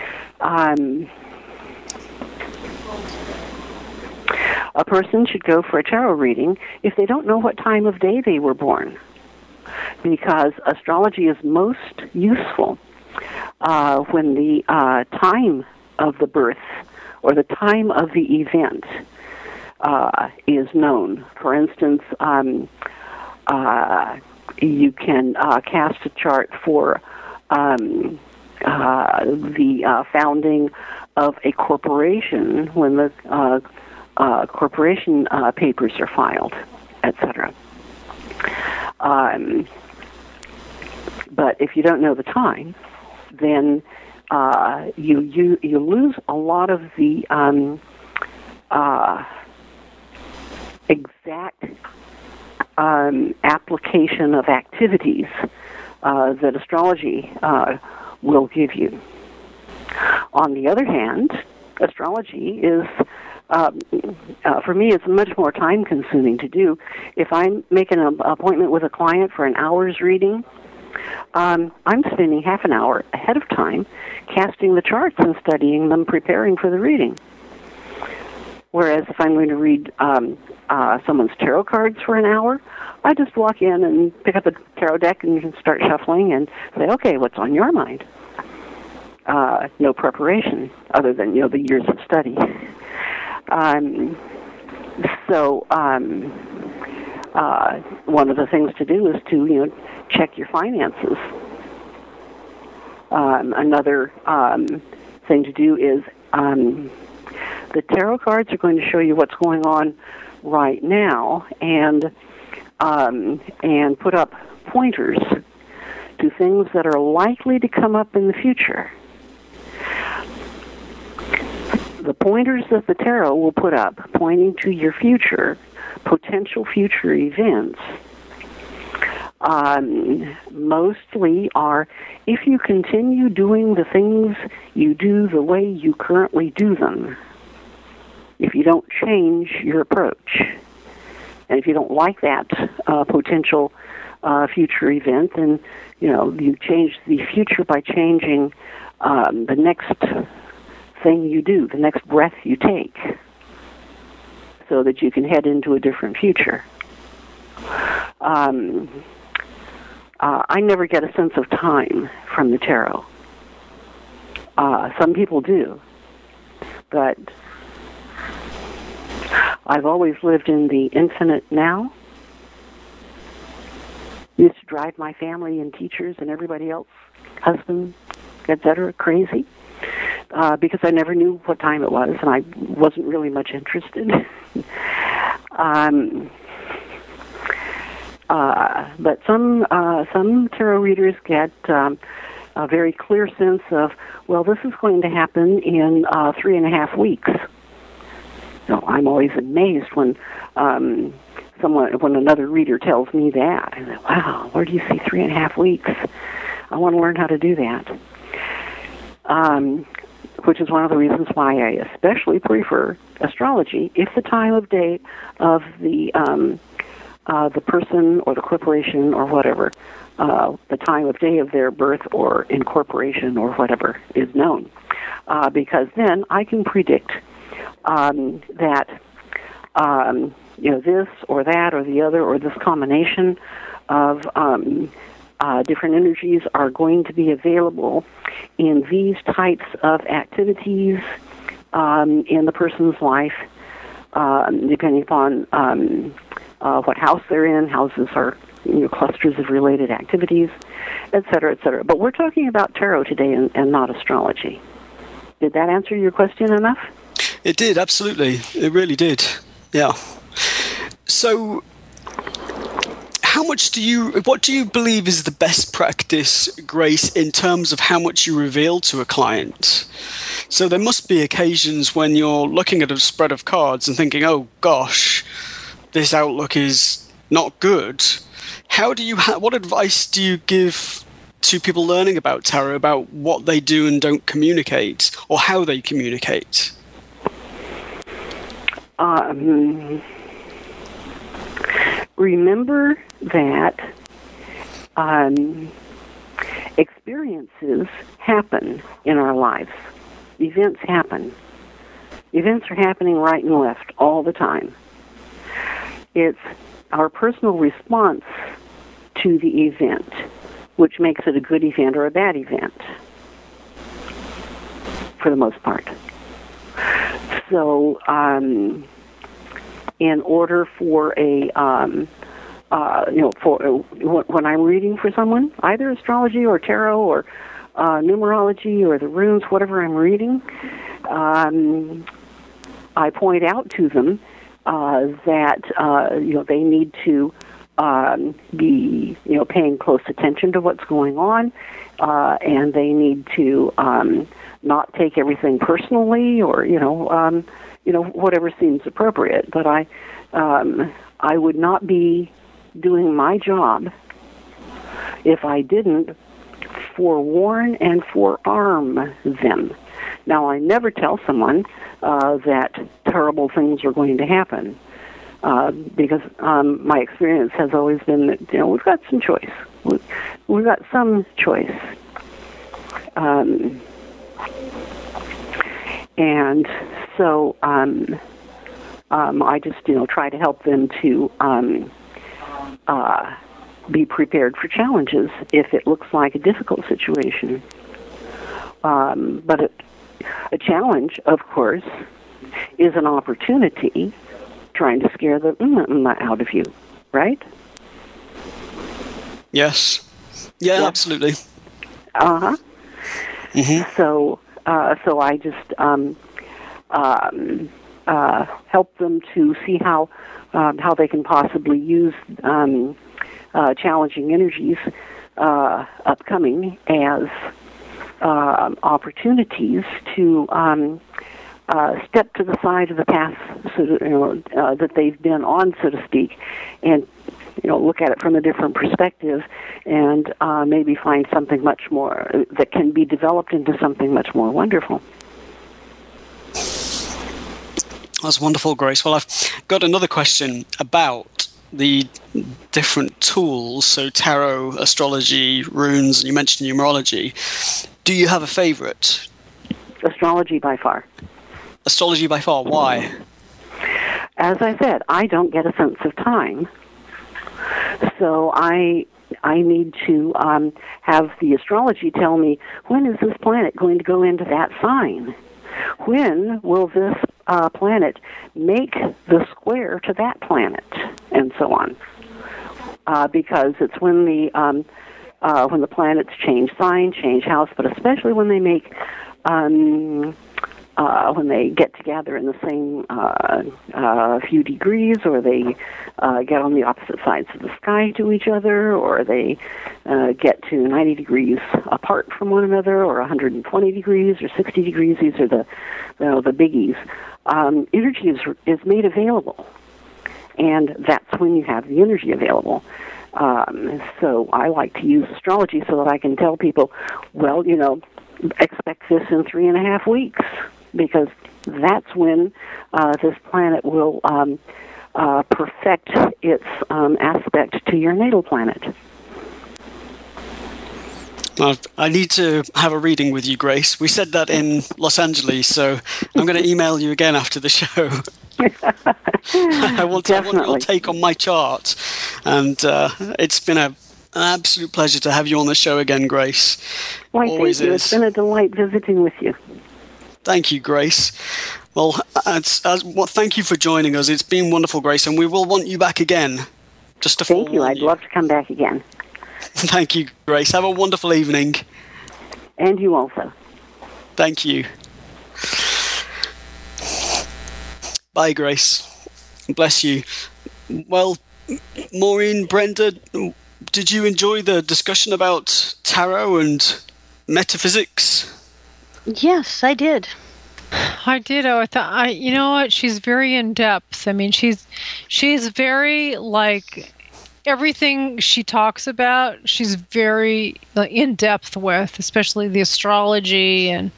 A person should go for a tarot reading if they don't know what time of day they were born, because astrology is most useful when the time of the birth or the time of the event is known. For instance, you can cast a chart for the founding of a corporation when the corporation papers are filed, etc. But if you don't know the time, then you lose a lot of the exact application of activities that astrology will give you. On the other hand, astrology is, for me, it's much more time-consuming to do. If I make an appointment with a client for an hour's reading, I'm spending half an hour ahead of time casting the charts and studying them, preparing for the reading. Whereas if I'm going to read someone's tarot cards for an hour, I just walk in and pick up a tarot deck and start shuffling and say, okay, what's on your mind? No preparation other than, the years of study. One of the things to do is to, check your finances. Another thing to do is the tarot cards are going to show you what's going on right now and put up pointers to things that are likely to come up in the future. The pointers that the tarot will put up pointing to your future, potential future events, mostly are if you continue doing the things you do the way you currently do them, if you don't change your approach, and if you don't like that potential future event, then you change the future by changing the next thing you do, the next breath you take, so that you can head into a different future. I never get a sense of time from the tarot. Some people do, but I've always lived in the infinite now. Used to drive my family and teachers and everybody else, husband, etc., crazy, because I never knew what time it was, and I wasn't really much interested. But some tarot readers get a very clear sense of, well, this is going to happen in 3.5 weeks. So I'm always amazed when when another reader tells me that. I say, wow, where do you see 3.5 weeks? I want to learn how to do that. Which is one of the reasons why I especially prefer astrology if the time of day of the person or the corporation or whatever, the time of day of their birth or incorporation or whatever is known. Because then I can predict that this or that or the other or this combination of different energies are going to be available in these types of activities in the person's life, depending upon what house they're in. Houses are clusters of related activities, et cetera, et cetera. But we're talking about tarot today and not astrology. Did that answer your question enough? It did, absolutely. It really did. Yeah. So, what do you believe is the best practice, Grace, in terms of how much you reveal to a client? So there must be occasions when you're looking at a spread of cards and thinking, oh gosh, this outlook is not good. What advice do you give to people learning about tarot, about what they do and don't communicate, or how they communicate? Remember that experiences happen in our lives. Events happen. Events are happening right and left all the time. It's our personal response to the event which makes it a good event or a bad event, for the most part. So, in order for when I'm reading for someone, either astrology or tarot or numerology or the runes, whatever I'm reading, I point out to them that they need to be paying close attention to what's going on, and they need to not take everything personally, or whatever seems appropriate. But I would not be doing my job if I didn't forewarn and forearm them. Now, I never tell someone that terrible things are going to happen, because my experience has always been that we've got some choice. We've got some choice, and so I just try to help them to be prepared for challenges if it looks like a difficult situation. But a challenge, of course, is an opportunity trying to scare the out of you, right? Yes. Yeah, absolutely. Uh-huh. Mm-hmm. So I just help them to see how they can possibly use challenging energies upcoming as opportunities to step to the side of the path that they've been on, so to speak, and look at it from a different perspective, and maybe find something much more that can be developed into something much more wonderful. That's wonderful, Grace. Well, I've got another question about the different tools, so tarot, astrology, runes, and you mentioned numerology. Do you have a favorite? Astrology by far. Astrology by far. Why? As I said, I don't get a sense of time. So I need to have the astrology tell me, when is this planet going to go into that sign? When will this planet make the square to that planet? And so on. Because it's when the planets change sign, change house, but especially when they make when they get together in the same few degrees, or they get on the opposite sides of the sky to each other, or they get to 90 degrees apart from one another, or 120 degrees, or 60 degrees. These are the biggies. Energy is made available, and that's when you have the energy available. So I like to use astrology so that I can tell people, well, expect this in 3.5 weeks, because that's when this planet will perfect its aspect to your natal planet. I need to have a reading with you, Grace. We said that in Los Angeles, so I'm going to email you again after the show. I want your take on my chart, and it's been an absolute pleasure to have you on the show again, Grace. Well, always thank you. is. It's been a delight visiting with you. Thank you, Grace. Well, thank you for joining us. It's been wonderful, Grace, and we will want you back again. Just to thank you. I'd love to come back again. Thank you, Grace. Have a wonderful evening. And you also. Thank you. Bye, Grace. Bless you. Well, Maureen, Brenda, did you enjoy the discussion about tarot and metaphysics? Yes, I did. I did. I thought, you know what? She's very in depth. I mean, she's very like everything she talks about. She's very in depth with, especially the astrology and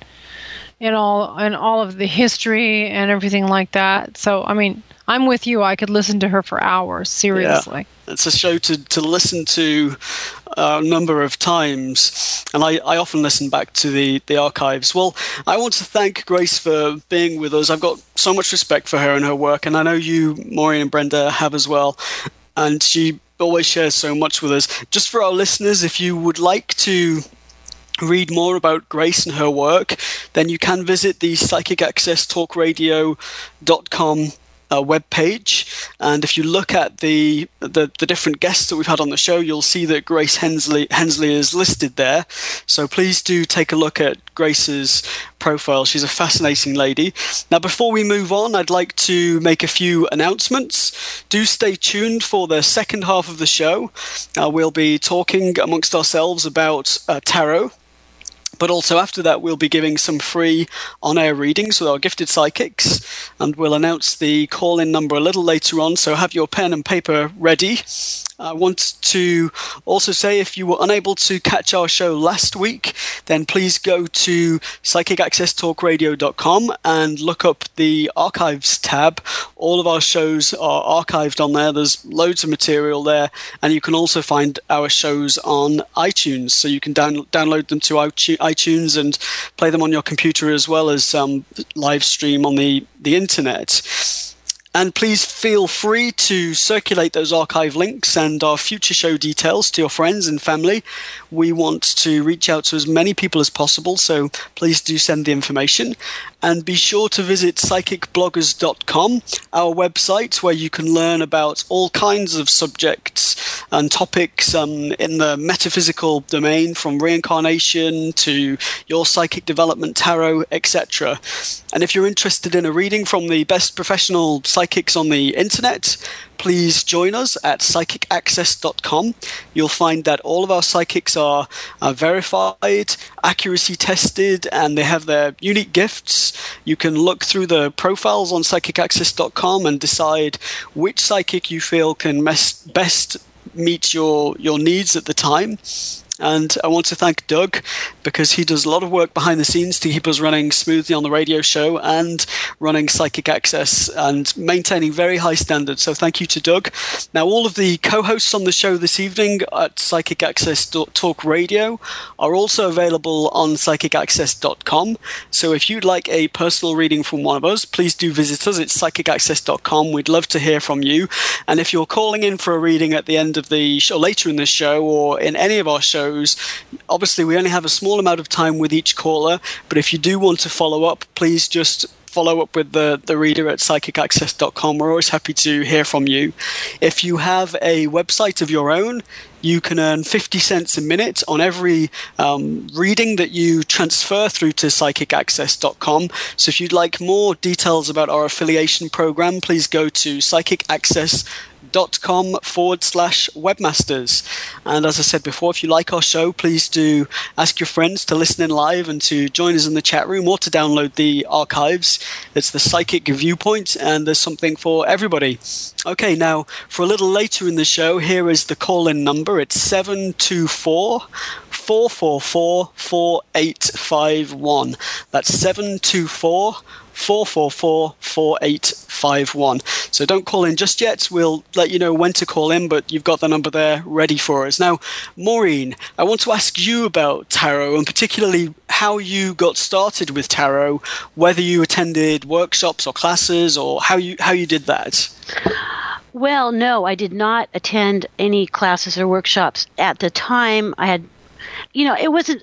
all of the history and everything like that. So, I mean, I'm with you. I could listen to her for hours. Seriously. Yeah. It's a show to listen to a number of times, and I often listen back to the archives. Well, I want to thank Grace for being with us. I've got so much respect for her and her work, and I know you, Maureen and Brenda, have as well. And she always shares so much with us. Just for our listeners, if you would like to read more about Grace and her work, then you can visit the psychicaccesstalkradio.com webpage, and if you look at the different guests that we've had on the show, you'll see that Grace Hensley is listed there. So please do take a look at Grace's profile. She's a fascinating lady. Now, before we move on, I'd like to make a few announcements. Do stay tuned for the second half of the show. We'll be talking amongst ourselves about tarot. But also after that, we'll be giving some free on-air readings with our gifted psychics, and we'll announce the call-in number a little later on, so have your pen and paper ready. I want to also say, if you were unable to catch our show last week, then please go to psychicaccesstalkradio.com and look up the archives tab. All of our shows are archived on there. There's loads of material there, and you can also find our shows on iTunes, so you can download them to iTunes and play them on your computer, as well as live stream on the internet. And please feel free to circulate those archive links and our future show details to your friends and family. We want to reach out to as many people as possible, so please do send the information. And be sure to visit psychicbloggers.com, our website, where you can learn about all kinds of subjects and topics in the metaphysical domain, from reincarnation to your psychic development, tarot, etc. And if you're interested in a reading from the best professional psychics on the internet, please join us at psychicaccess.com. You'll find that all of our psychics are verified, accuracy tested, and they have their unique gifts. You can look through the profiles on psychicaccess.com and decide which psychic you feel can best meet your needs at the time. And I want to thank Doug, because he does a lot of work behind the scenes to keep us running smoothly on the radio show and running Psychic Access and maintaining very high standards. So thank you to Doug. Now, all of the co-hosts on the show this evening at Psychic Access Talk Radio are also available on psychicaccess.com. So if you'd like a personal reading from one of us, please do visit us at psychicaccess.com. We'd love to hear from you. And if you're calling in for a reading at the end of the show, later in the show, or in any of our shows, obviously we only have a small amount of time with each caller, but if you do want to follow up, please just follow up with the reader at psychicaccess.com. We're always happy to hear from you. If you have a website of your own, you can earn 50 cents a minute on every reading that you transfer through to psychicaccess.com. So if you'd like more details about our affiliation program, please go to psychicaccess.com/webmasters. And as I said before, if you like our show, please do ask your friends to listen in live and to join us in the chat room, or to download the archives. It's the Psychic Viewpoint, and there's something for everybody. Okay, now for a little later in the show, here is the call-in number. It's 724-444-4851. That's 724-444-4851. So don't call in just yet. We'll let you know when to call in, but you've got the number there ready for us. Now, Maureen, I want to ask you about tarot, and particularly how you got started with tarot, whether you attended workshops or classes, or how you did that. Well, no, I did not attend any classes or workshops. At the time, I had, it wasn't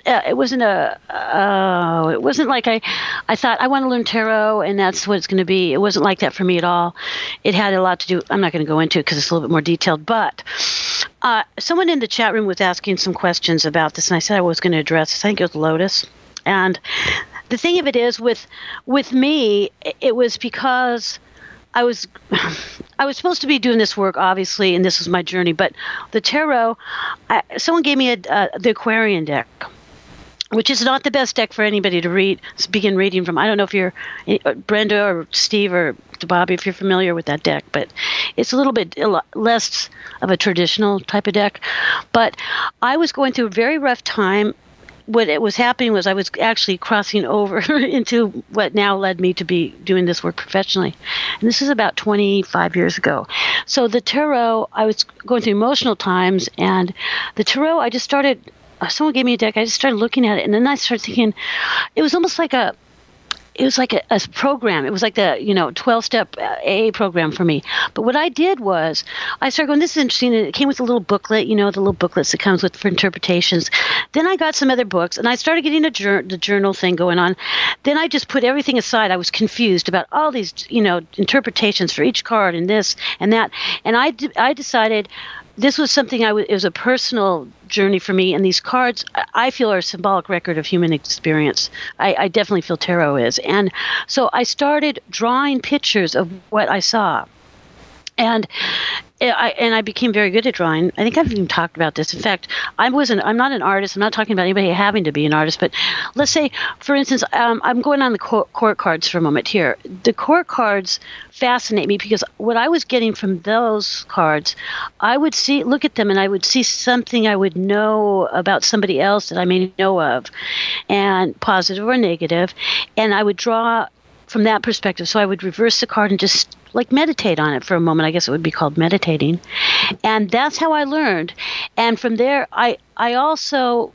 like I thought I want to learn tarot and that's what it's going to be. It wasn't like that for me at all. It had a lot to do, I'm not going to go into it because it's a little bit more detailed, but someone in the chat room was asking some questions about this, and I said I was going to address this. I think it was Lotus. And the thing of it is, with me, it was because I was supposed to be doing this work, obviously, and this was my journey. But the tarot, someone gave me the Aquarian deck, which is not the best deck for anybody to begin reading from. I don't know if you're Brenda or Steve or Bobby, if you're familiar with that deck, but it's a little bit less of a traditional type of deck. But I was going through a very rough time. What was happening was I was actually crossing over into what now led me to be doing this work professionally. And this is about 25 years ago. So the tarot, I was going through emotional times, and the tarot, I just started, someone gave me a deck, I just started looking at it, and then I started thinking, it was almost like a program. It was like the 12-step AA program for me. But what I did was I started going, this is interesting. And it came with a little booklet, the little booklets that comes with for interpretations. Then I got some other books, and I started getting the journal thing going on. Then I just put everything aside. I was confused about all these interpretations for each card and this and that. And I decided this was something it was a personal journey for me, and these cards I feel are a symbolic record of human experience. I definitely feel tarot is. And so I started drawing pictures of what I saw. And I became very good at drawing. I think I've even talked about this. In fact, I'm not an artist. I'm not talking about anybody having to be an artist. But let's say, for instance, I'm going on the court cards for a moment here. The court cards fascinate me because what I was getting from those cards, I would look at them, and I would see something I would know about somebody else that I may know of, and positive or negative, and I would draw from that perspective. So I would reverse the card and just meditate on it for a moment. I guess it would be called meditating. And that's how I learned. And from there, I also,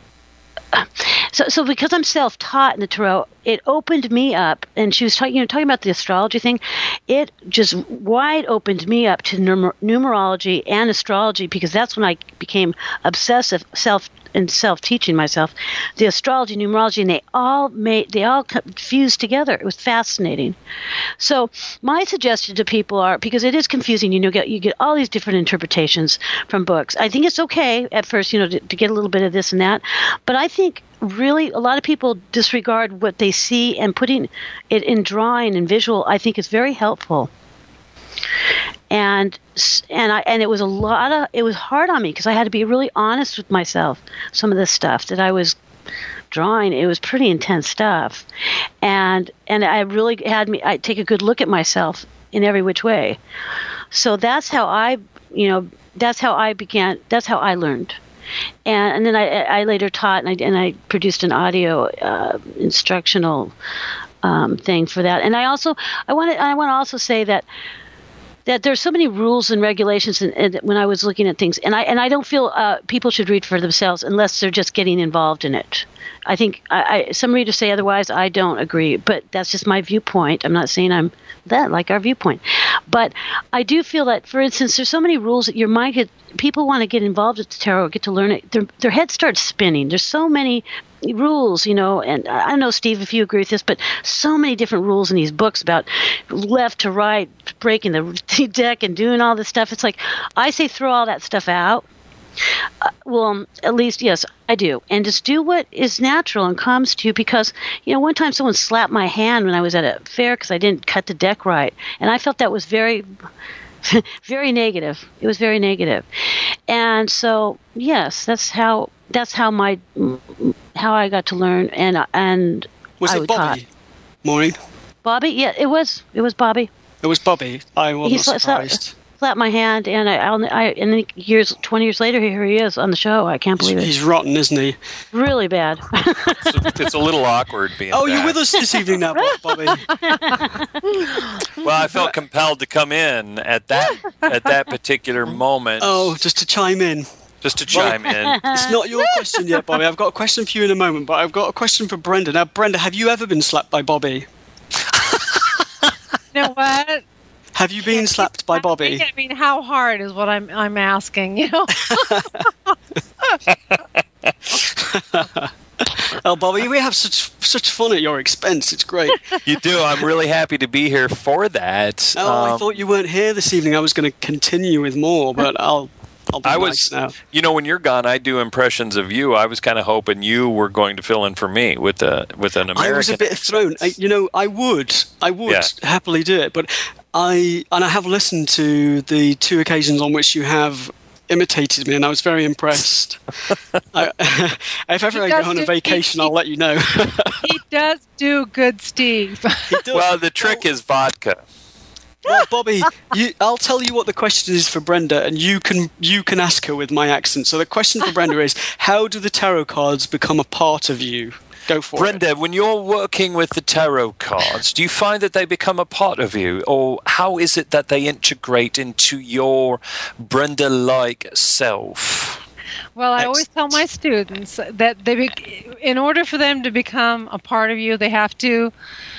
so because I'm self-taught in the tarot, it opened me up. And she was talking about the astrology thing. It just wide opened me up to numerology and astrology, because that's when I became obsessive self-teaching myself, the astrology, numerology, and they all fused together. It was fascinating. So my suggestion to people are, because it is confusing, you get all these different interpretations from books. I think it's okay at first, to get a little bit of this and that, but I think really a lot of people disregard what they see, and putting it in drawing and visual, I think is very helpful. And it was it was hard on me because I had to be really honest with myself. Some of the stuff that I was drawing, it was pretty intense stuff, and I really I take a good look at myself in every which way. So that's how I began. That's how I learned. And then I later taught, and I produced an audio instructional thing for that. And I want to also say that there's so many rules and regulations when I was looking at things, and I don't feel people should read for themselves unless they're just getting involved in it. I think some readers say otherwise. I don't agree, but that's just my viewpoint. I'm not saying I'm that like our viewpoint, but I do feel that, for instance, there's so many rules that your mind people want to get involved with the tarot, get to learn it. Their head starts spinning. There's so many rules, and I don't know, Steve, if you agree with this, but so many different rules in these books about left to right, breaking the deck and doing all this stuff. It's like, I say throw all that stuff out. Well, at least, yes, I do. And just do what is natural and comes to you, because, one time someone slapped my hand when I was at a fair because I didn't cut the deck right. And I felt that was very, very negative. It was very negative. And so, yes, that's how I got to learn. And was it Bobby, Maureen? Bobby? Yeah, it was Bobby. It was Bobby. I wasn't surprised. Slapped my hand, and and then 20 years later, here he is on the show. I can't believe it. He's rotten, isn't he? Really bad. It's a little awkward being back. You're with us this evening now, Bobby. Well, I felt compelled to come in at that particular moment. Oh, just to chime in. It's not your question yet, Bobby. I've got a question for you in a moment, but I've got a question for Brenda. Now, Brenda, have you ever been slapped by Bobby? You know what? Have you been slapped by Bobby? I mean, how hard is what I'm asking, Oh, Bobby, we have such fun at your expense. It's great. You do. I'm really happy to be here for that. I thought you weren't here this evening. I was going to continue with more, but I'll be nice now. When you're gone, I do impressions of you. I was kind of hoping you were going to fill in for me with an American. I was a bit thrown. I would happily do it, but I have listened to the 2 occasions on which you have imitated me, and I was very impressed. If ever I go on a vacation, I'll let you know. He does do good, Steve. Well, the trick is vodka. Well, Bobby, I'll tell you what the question is for Brenda, and you can ask her with my accent. So the question for Brenda is, how do the tarot cards become a part of you? Go for it. Brenda, when you're working with the tarot cards, do you find that they become a part of you? Or how is it that they integrate into your Brenda-like self? Well, I always tell my students that in order for them to become a part of you, they have to...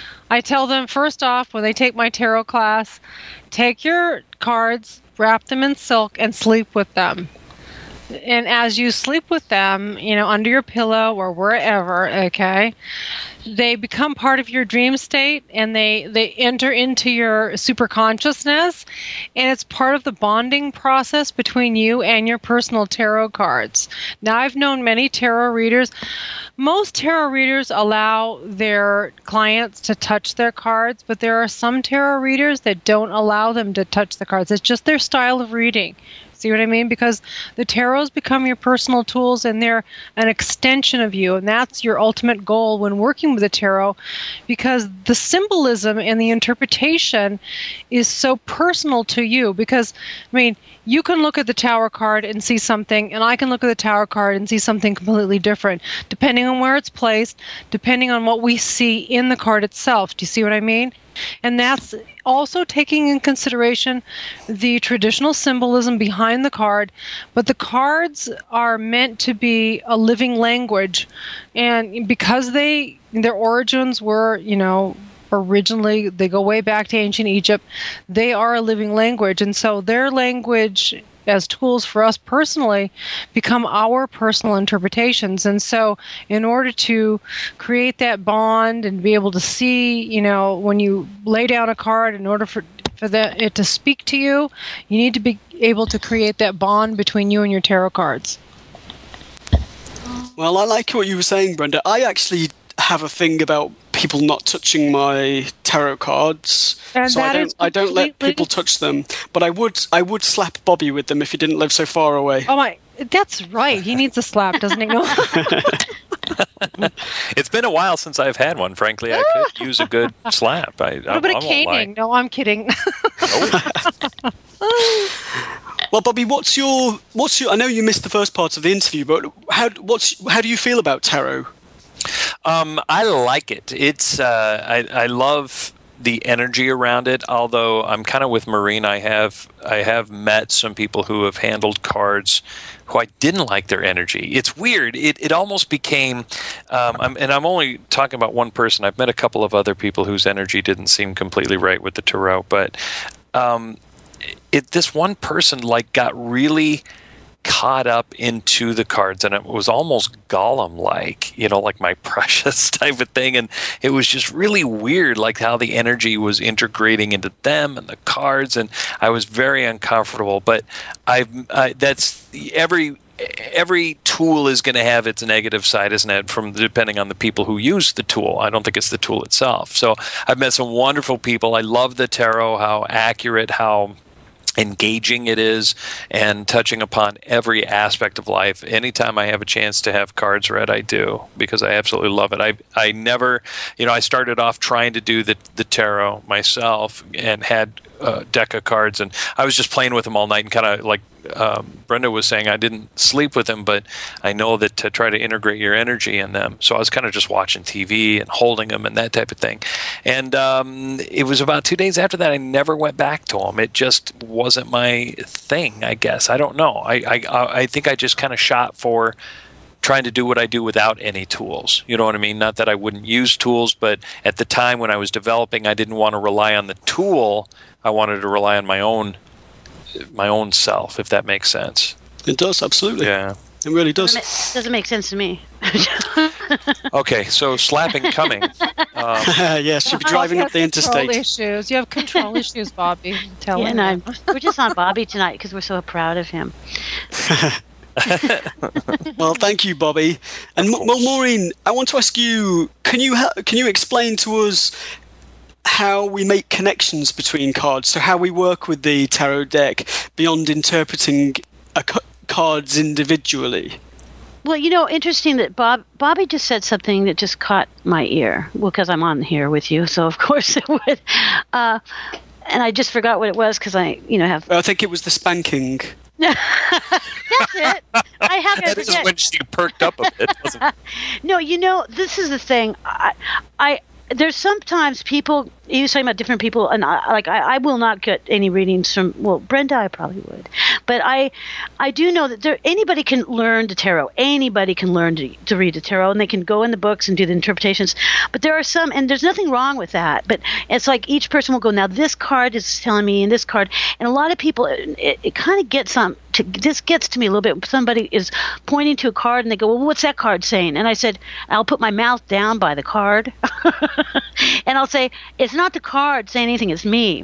I tell them, first off, when they take my tarot class, take your cards, wrap them in silk, and sleep with them. And as you sleep with them, under your pillow or wherever, okay, they become part of your dream state, and they enter into your superconsciousness, and it's part of the bonding process between you and your personal tarot cards. Now, I've known many tarot readers. Most tarot readers allow their clients to touch their cards, but there are some tarot readers that don't allow them to touch the cards. It's just their style of reading. See what I mean? Because the tarots become your personal tools, and they're an extension of you. And that's your ultimate goal when working with the tarot, because the symbolism and the interpretation is so personal to you. Because, you can look at the Tower card and see something, and I can look at the Tower card and see something completely different, depending on where it's placed, depending on what we see in the card itself. Do you see what I mean? And that's also taking in consideration the traditional symbolism behind the card, but the cards are meant to be a living language. And because their origins were, originally, they go way back to ancient Egypt, they are a living language. And so their language as tools for us personally become our personal interpretations. And so in order to create that bond and be able to see, when you lay down a card, in order for it to speak to you, you need to be able to create that bond between you and your tarot cards. Well, I like what you were saying, Brenda. I actually have a thing about people not touching my tarot cards, and so I don't let people touch them. But I would slap Bobby with them if he didn't live so far away. Oh my, that's right. He needs a slap, doesn't he? No. It's been a while since I've had one. Frankly, I could use a good slap. What about a caning? No, I'm kidding. Well, Bobby, what's your? I know you missed the first part of the interview, but how do you feel about tarot? I like it. It's I love the energy around it. Although I'm kind of with Maureen, I have met some people who have handled cards who I didn't like their energy. It's weird. It almost became, and I'm only talking about one person. I've met a couple of other people whose energy didn't seem completely right with the tarot, but this one person got really caught up into the cards, and it was almost Gollum-like, like my precious type of thing, and it was just really weird, how the energy was integrating into them and the cards, and I was very uncomfortable. But that's every tool is going to have its negative side, isn't it? Depending on the people who use the tool. I don't think it's the tool itself. So I've met some wonderful people. I love the tarot, how accurate, how engaging it is, and touching upon every aspect of life. Anytime I have a chance to have cards read, I do, because I absolutely love it. I never, I started off trying to do the tarot myself and had a deck of cards, and I was just playing with them all night, and kind of like Brenda was saying, I didn't sleep with them, but I know that to try to integrate your energy in them. So I was kind of just watching TV and holding them and that type of thing. And it was about 2 days after that I never went back to them. It just wasn't my thing, I guess. I don't know. I think I just kind of shot for trying to do what I do without any tools. You know what I mean? Not that I wouldn't use tools, but at the time when I was developing, I didn't want to rely on the tool. I wanted to rely on my own self, if that makes sense. It does, absolutely. Yeah. It really does. Doesn't make sense to me. Okay, so slapping coming. Yes, you'll be driving up the interstate. Issues. You have control issues, Bobby. We're just on Bobby tonight because we're so proud of him. Well, thank you, Bobby. And Maureen, I want to ask you: can you explain to us how we make connections between cards, so how we work with the tarot deck beyond interpreting cards individually. Well, interesting that Bobby just said something that just caught my ear. Well, because I'm on here with you, so of course it would. And I just forgot what it was because I have. I think it was the spanking. That's it. I have to forget. That is when she perked up a bit, wasn't it? No, this is the thing. There's sometimes people, you were talking about different people, and I will not get any readings from, well, Brenda, I probably would. But I do know that anybody can learn the tarot. Anybody can learn to read the tarot, and they can go in the books and do the interpretations. But there are some, and there's nothing wrong with that, but it's like each person will go, now this card is telling me, and this card, and a lot of people, it kind of gets this gets to me a little bit. Somebody is pointing to a card, and they go, well, what's that card saying? And I said, I'll put my mouth down by the card. And I'll say, it's not the card saying anything, it's me.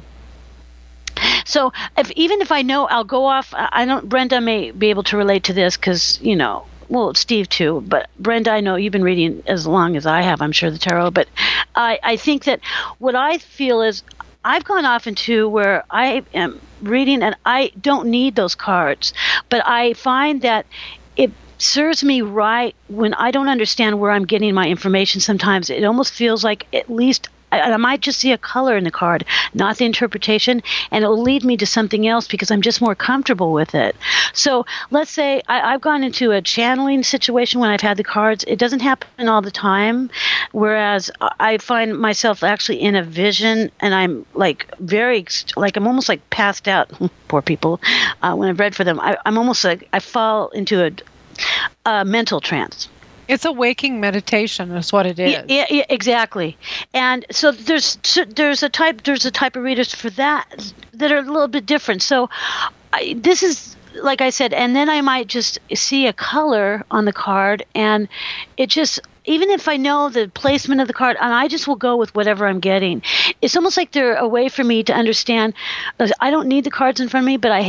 So even if I know, I'll go off. Brenda may be able to relate to this because, well, Steve too, but Brenda, I know you've been reading as long as I have, I'm sure, the tarot. But I think that what I feel is I've gone off into where I am reading and I don't need those cards, but I find that it serves me right when I don't understand where I'm getting my information. Sometimes it almost feels like at least I might just see a color in the card, not the interpretation, and it will lead me to something else because I'm just more comfortable with it. So let's say I've gone into a channeling situation when I've had the cards. It doesn't happen all the time, whereas I find myself actually in a vision, and I'm I'm almost like passed out. Poor people. When I've read for them, I'm almost like I fall into a mental trance. It's a waking meditation is what it is. Yeah, exactly. And so there's a type of readers for that are a little bit different. So this is, like I said, and then I might just see a color on the card, and it just, even if I know the placement of the card, and I just will go with whatever I'm getting. It's almost like they're a way for me to understand. I don't need the cards in front of me, but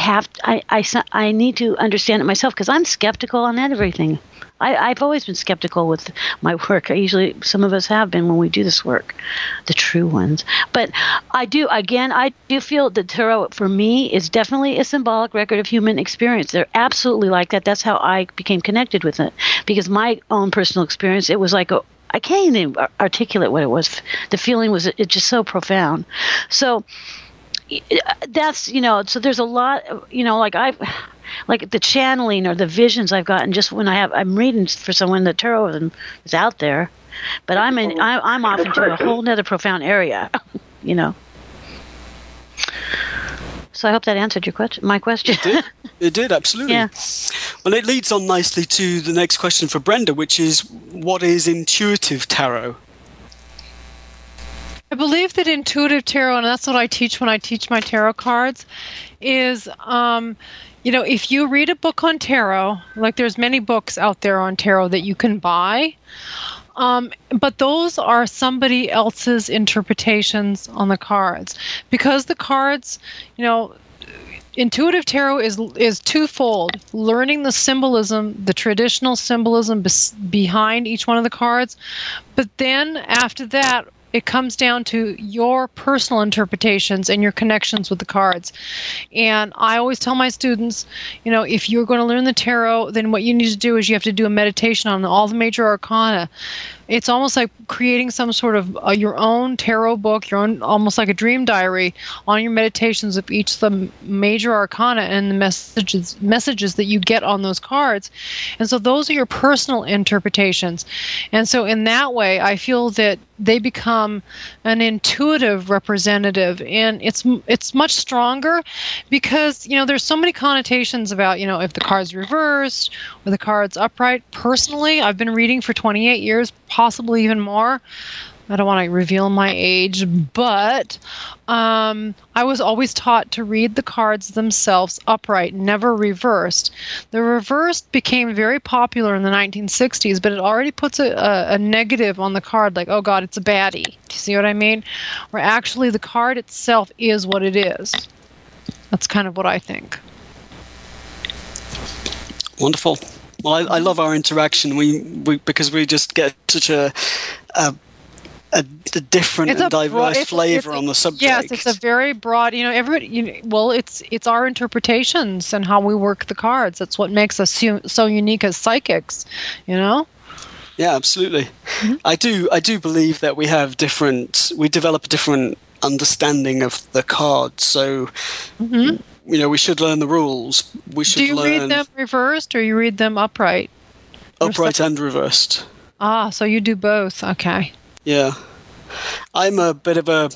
I need to understand it myself because I'm skeptical on everything. I've always been skeptical with my work. Some of us have been when we do this work, the true ones. But I do feel that tarot for me is definitely a symbolic record of human experience. They're absolutely like that. That's how I became connected with it, because my own personal experience, it was like I can't even articulate what it was. The feeling was it's just so profound. So that's, so there's a lot, like the channeling or the visions I've gotten just when I'm reading for someone, the tarot is out there, but I'm off into a whole nother profound area, So I hope that answered my question. It did, absolutely. Yeah. Well, it leads on nicely to the next question for Brenda, which is, what is intuitive tarot? I believe that intuitive tarot, and that's what I teach when I teach my tarot cards, is, if you read a book on tarot, like there's many books out there on tarot that you can buy, but those are somebody else's interpretations on the cards. Because the cards, intuitive tarot is twofold: learning the symbolism, the traditional symbolism behind each one of the cards, but then after that, it comes down to your personal interpretations and your connections with the cards. And I always tell my students, if you're going to learn the tarot, then what you need to do is you have to do a meditation on all the major arcana. It's almost like creating some sort of your own tarot book, your own, almost like a dream diary on your meditations of each of the major arcana and the messages that you get on those cards. And so those are your personal interpretations. And so in that way, I feel that they become an intuitive representative, and it's much stronger because there's so many connotations about if the card's reversed or the card's upright. Personally, I've been reading for 28 years, possibly even more. I don't want to reveal my age, but I was always taught to read the cards themselves upright, never reversed. The reversed became very popular in the 1960s, but it already puts a negative on the card, like, oh God, it's a baddie. Do you see what I mean? Where actually the card itself is what it is. That's kind of what I think. Wonderful. Well, I love our interaction. We because we just get such a a different and diverse flavor on the subject. Yes, it's a very broad. Everybody. It's our interpretations and how we work the cards. That's what makes us so unique as psychics. Yeah, absolutely. Mm-hmm. I do believe that we develop a different understanding of the cards. So, we should learn the rules. Do you read them reversed or you read them upright? Upright and reversed. Ah, so you do both. Okay. Yeah. I'm a bit of a...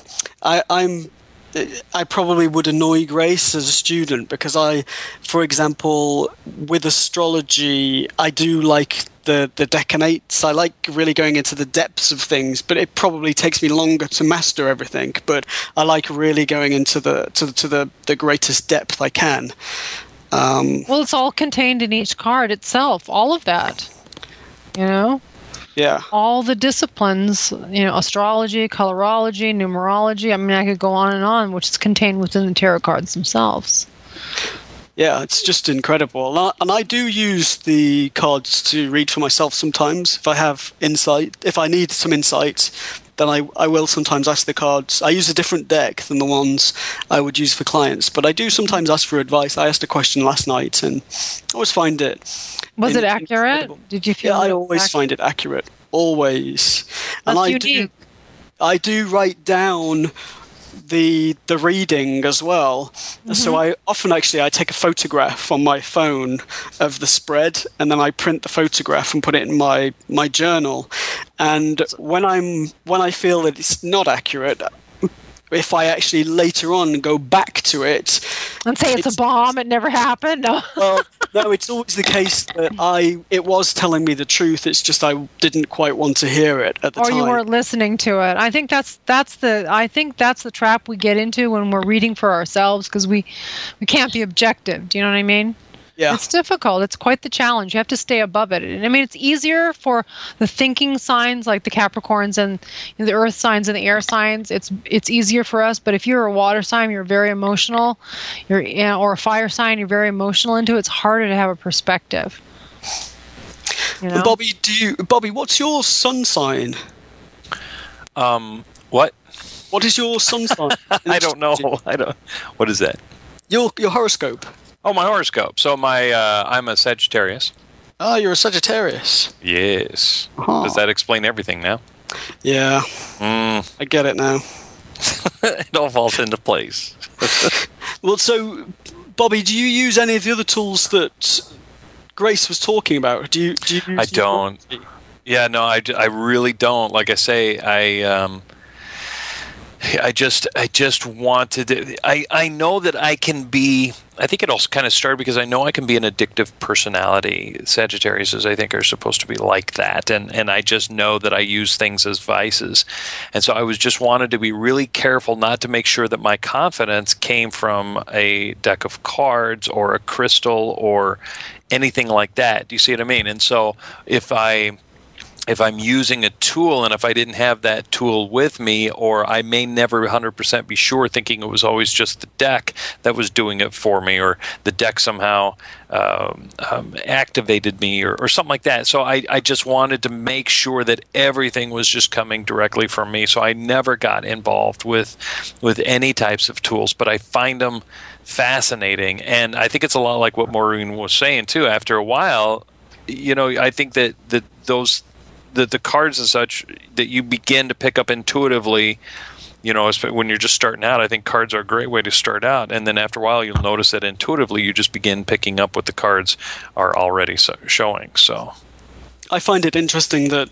I probably would annoy Grace as a student because for example, with astrology, I do like the decanates. I like really going into the depths of things, but it probably takes me longer to master everything. But I like really going into the greatest depth I can. Well, it's all contained in each card itself. All of that, Yeah. All the disciplines, astrology, colorology, numerology. I mean, I could go on, which is contained within the tarot cards themselves. Yeah, it's just incredible. And I do use the cards to read for myself sometimes. If I have insight, if I need some insight, then I will sometimes ask the cards. I use a different deck than the ones I would use for clients, but I do sometimes ask for advice. I asked a question last night, and I always find it... Was it accurate? Incredible. Did you feel I always find it accurate. Always. That's unique. I do write down the reading as well. Mm-hmm. So I often I take a photograph on my phone of the spread, and then I print the photograph and put it in my journal. And when I feel that it's not accurate, if I actually later on go back to it and say it's a bomb, it never happened. No. Well, no, it's always the case that it was telling me the truth. It's just I didn't quite want to hear it at the time. Or you weren't listening to it. I think that's the trap we get into when we're reading for ourselves, because we can't be objective. Do you know what I mean? Yeah. It's difficult. It's quite the challenge. You have to stay above it. And I mean, it's easier for the thinking signs like the Capricorns and the earth signs and the air signs. It's easier for us. But if you're a water sign, you're very emotional, or a fire sign, you're very emotional into it. It's harder to have a perspective. Bobby, what's your sun sign? What? What is your sun sign? I don't know. What is that? Your horoscope. Oh, my horoscope. So I'm a Sagittarius. Oh, you're a Sagittarius. Yes. Uh-huh. Does that explain everything now? Yeah. I get it now. It all falls into place. Well, so, Bobby, do you use any of the other tools that Grace was talking about? Do you use I don't. Yeah, no, I really don't. Like I say, I just wanted it. I know that I can be. I think it also kind of started because I know I can be an addictive personality. Sagittarius, I think, are supposed to be like that, and I just know that I use things as vices, and so I was just wanted to be really careful not to make sure that my confidence came from a deck of cards or a crystal or anything like that. Do you see what I mean? And so if I'm using a tool and if I didn't have that tool with me, or I may never 100% be sure, thinking it was always just the deck that was doing it for me, or the deck somehow activated me or something like that. So I just wanted to make sure that everything was just coming directly from me. So I never got involved with any types of tools, but I find them fascinating. And I think it's a lot like what Maureen was saying too. After a while, I think that the cards and such that you begin to pick up intuitively, when you're just starting out, I think cards are a great way to start out. And then after a while, you'll notice that intuitively you just begin picking up what the cards are already showing. So I find it interesting that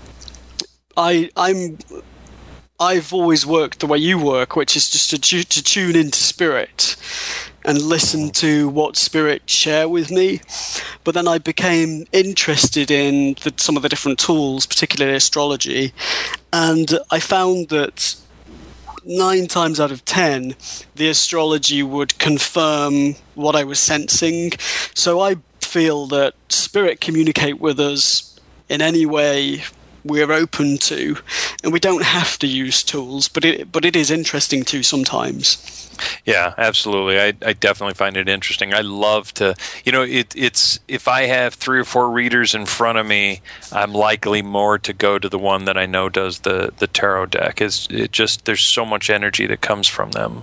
I've always worked the way you work, which is just to tune into spirit and listen to what spirit share with me. But then I became interested in some of the different tools, particularly astrology, and I found that 9 times out of 10, the astrology would confirm what I was sensing. So I feel that spirit communicate with us in any way we're open to, and we don't have to use tools, but it is interesting too sometimes. Yeah, absolutely. I definitely find it interesting. I love to, it's if I have 3 or 4 readers in front of me, I'm likely more to go to the one that I know does the tarot deck. There's so much energy that comes from them.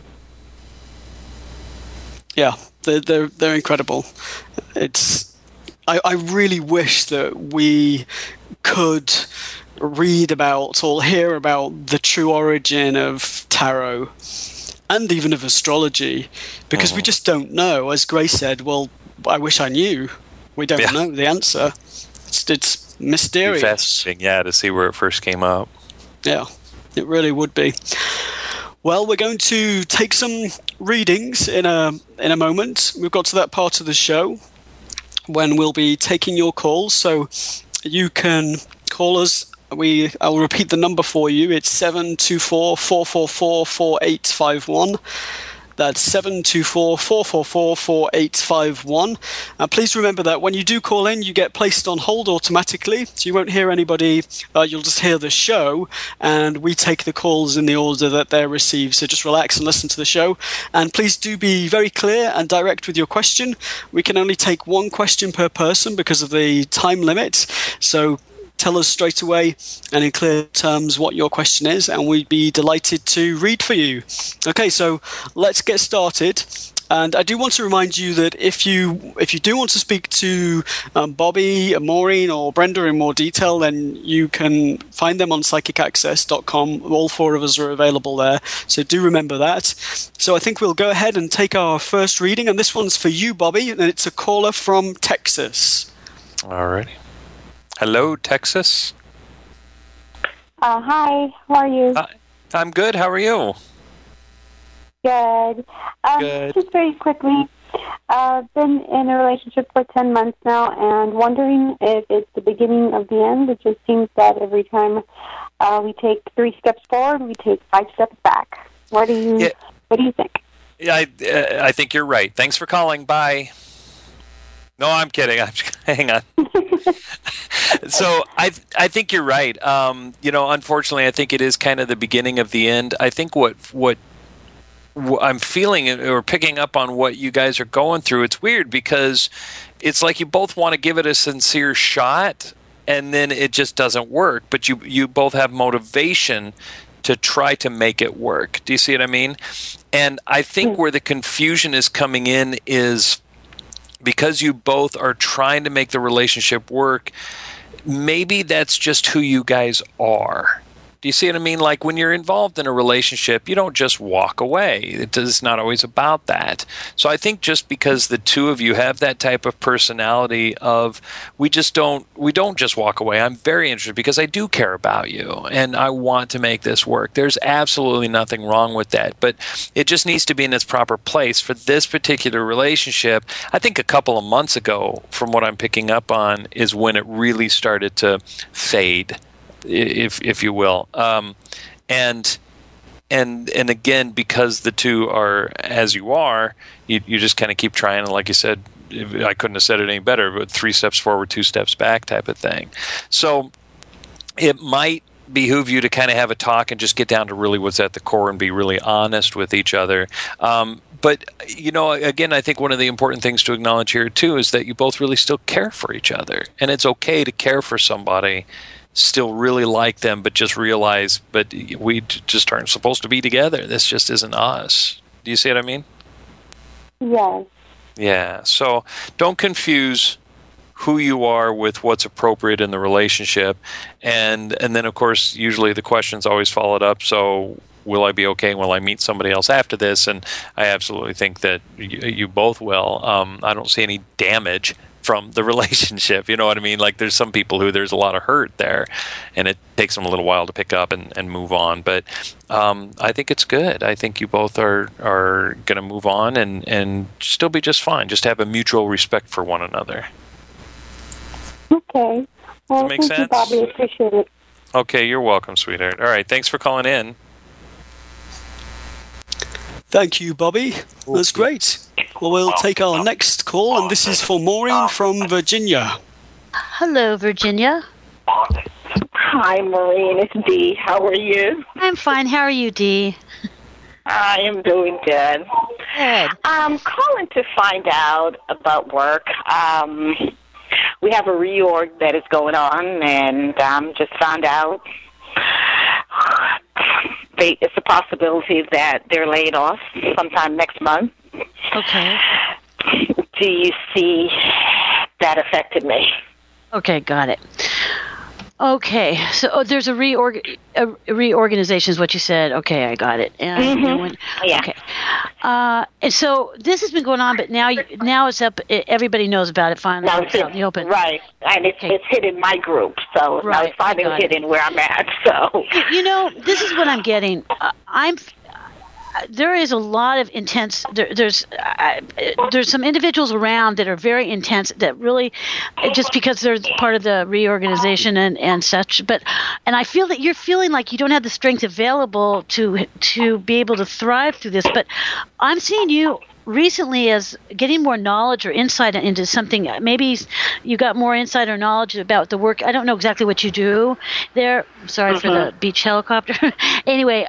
Yeah, they're incredible. I really wish that we could read about or hear about the true origin of tarot and even of astrology, because we just don't know. As Grace said, well, I wish I knew. We don't know the answer. It's mysterious. Fascinating, to see where it first came up. Yeah, it really would be. Well, we're going to take some readings in a moment. We've got to that part of the show when we'll be taking your calls, so you can call us. I'll repeat the number for you. It's 724-444-4851. That's 724-444-4851. Please remember that when you do call in, you get placed on hold automatically, so you won't hear anybody. You'll just hear the show, and we take the calls in the order that they're received. So just relax and listen to the show. And please do be very clear and direct with your question. We can only take 1 question per person because of the time limit. So tell us straight away and in clear terms what your question is, and we'd be delighted to read for you. Okay, so let's get started. And I do want to remind you that if you do want to speak to Bobby, Maureen, or Brenda in more detail, then you can find them on psychicaccess.com. All 4 of us are available there, so do remember that. So I think we'll go ahead and take our first reading, and this one's for you, Bobby, and it's a caller from Texas. All righty. Hello, Texas. Hi, how are you? I'm good. How are you? Good. Good. Just very quickly, I've been in a relationship for 10 months now and wondering if it's the beginning of the end. It just seems that every time we take 3 steps forward, we take 5 steps back. What do you think? Yeah, I think you're right. Thanks for calling. Bye. No, I'm kidding. Hang on. So I think you're right. Unfortunately, I think it is kind of the beginning of the end. I think what I'm feeling or picking up on what you guys are going through, it's weird because it's like you both want to give it a sincere shot and then it just doesn't work. But you both have motivation to try to make it work. Do you see what I mean? And I think where the confusion is coming in is because you both are trying to make the relationship work, maybe that's just who you guys are. Do you see what I mean? Like when you're involved in a relationship, you don't just walk away. It's not always about that. So I think just because the 2 of you have that type of personality of we don't just walk away. I'm very interested because I do care about you and I want to make this work. There's absolutely nothing wrong with that, but it just needs to be in its proper place for this particular relationship. I think a couple of months ago, from what I'm picking up on, is when it really started to fade, if you will, and again, because the 2 are as you are, you just kind of keep trying, and like you said, I couldn't have said it any better, but 3 steps forward, 2 steps back type of thing. So it might behoove you to kind of have a talk and just get down to really what's at the core and be really honest with each other. But, again, I think one of the important things to acknowledge here too is that you both really still care for each other, and it's okay to care for somebody, still really like them, but just realize, but we just aren't supposed to be together. This just isn't us. Do you see what I mean? Yes. Yeah. So don't confuse who you are with what's appropriate in the relationship. And then, of course, usually the question's always followed up. So will I be okay? Will I meet somebody else after this? And I absolutely think that you both will. I don't see any damage from the relationship, you know what I mean? Like there's some people who there's a lot of hurt there and it takes them a little while to pick up and move on. But I think it's good. I think you both are going to move on and still be just fine. Just have a mutual respect for one another. Okay. Well, Does that make sense? You, Bobby. I appreciate it. Okay, you're welcome, sweetheart. All right, thanks for calling in. Thank you, Bobby. That's great. Well, we'll take our next call, and this is for Maureen from Virginia. Hello, Virginia. Hi, Maureen. It's Dee. How are you? I'm fine. How are you, Dee? I am doing good. Good. I'm calling to find out about work. We have a reorg that is going on, and just found out it's a possibility that they're laid off sometime next month. Okay. Do you see that affected me? Okay, got it. Okay, so there's a reorganization is what you said. Okay, I got it. And Yeah. Okay. And so this has been going on, but now it's up. Everybody knows about it finally. Now It's out in the open. Right, and it's hitting my group, so now it's finally hitting where I'm at. So this is what I'm getting. There is a lot of intense. There's some individuals around that are very intense. That really, just because they're part of the reorganization and such. And I feel that you're feeling like you don't have the strength available to be able to thrive through this. But I'm seeing you recently as getting more knowledge or insight into something. Maybe you got more insight or knowledge about the work. I don't know exactly what you do there. Sorry for the beach helicopter. Anyway,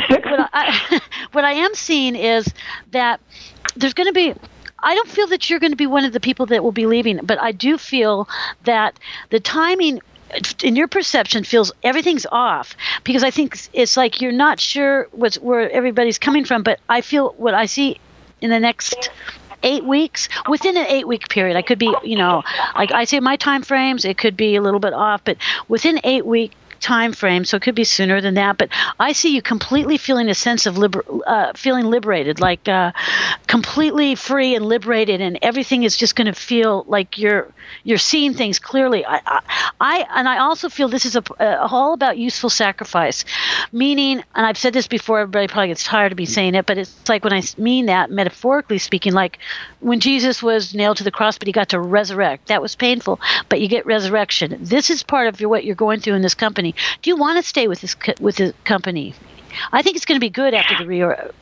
what I am seeing is that there's going to be, I don't feel that you're going to be one of the people that will be leaving, but I do feel that the timing in your perception feels everything's off, because I think it's like you're not sure where everybody's coming from. But I feel what I see in the next 8 weeks, within an 8-week period, I could be, like I say, my time frames, it could be a little bit off, but within 8-week time frame, so it could be sooner than that. But I see you completely feeling a sense of feeling liberated, like completely free and liberated, and everything is just going to feel like you're seeing things clearly. I also feel this is all about useful sacrifice, meaning, and I've said this before, everybody probably gets tired of me saying it, but it's like when I mean that, metaphorically speaking, like when Jesus was nailed to the cross, but he got to resurrect. That was painful, but you get resurrection. This is part of what you're going through in this company. Do you want to stay with the company? I think it's going to be good after the reorg.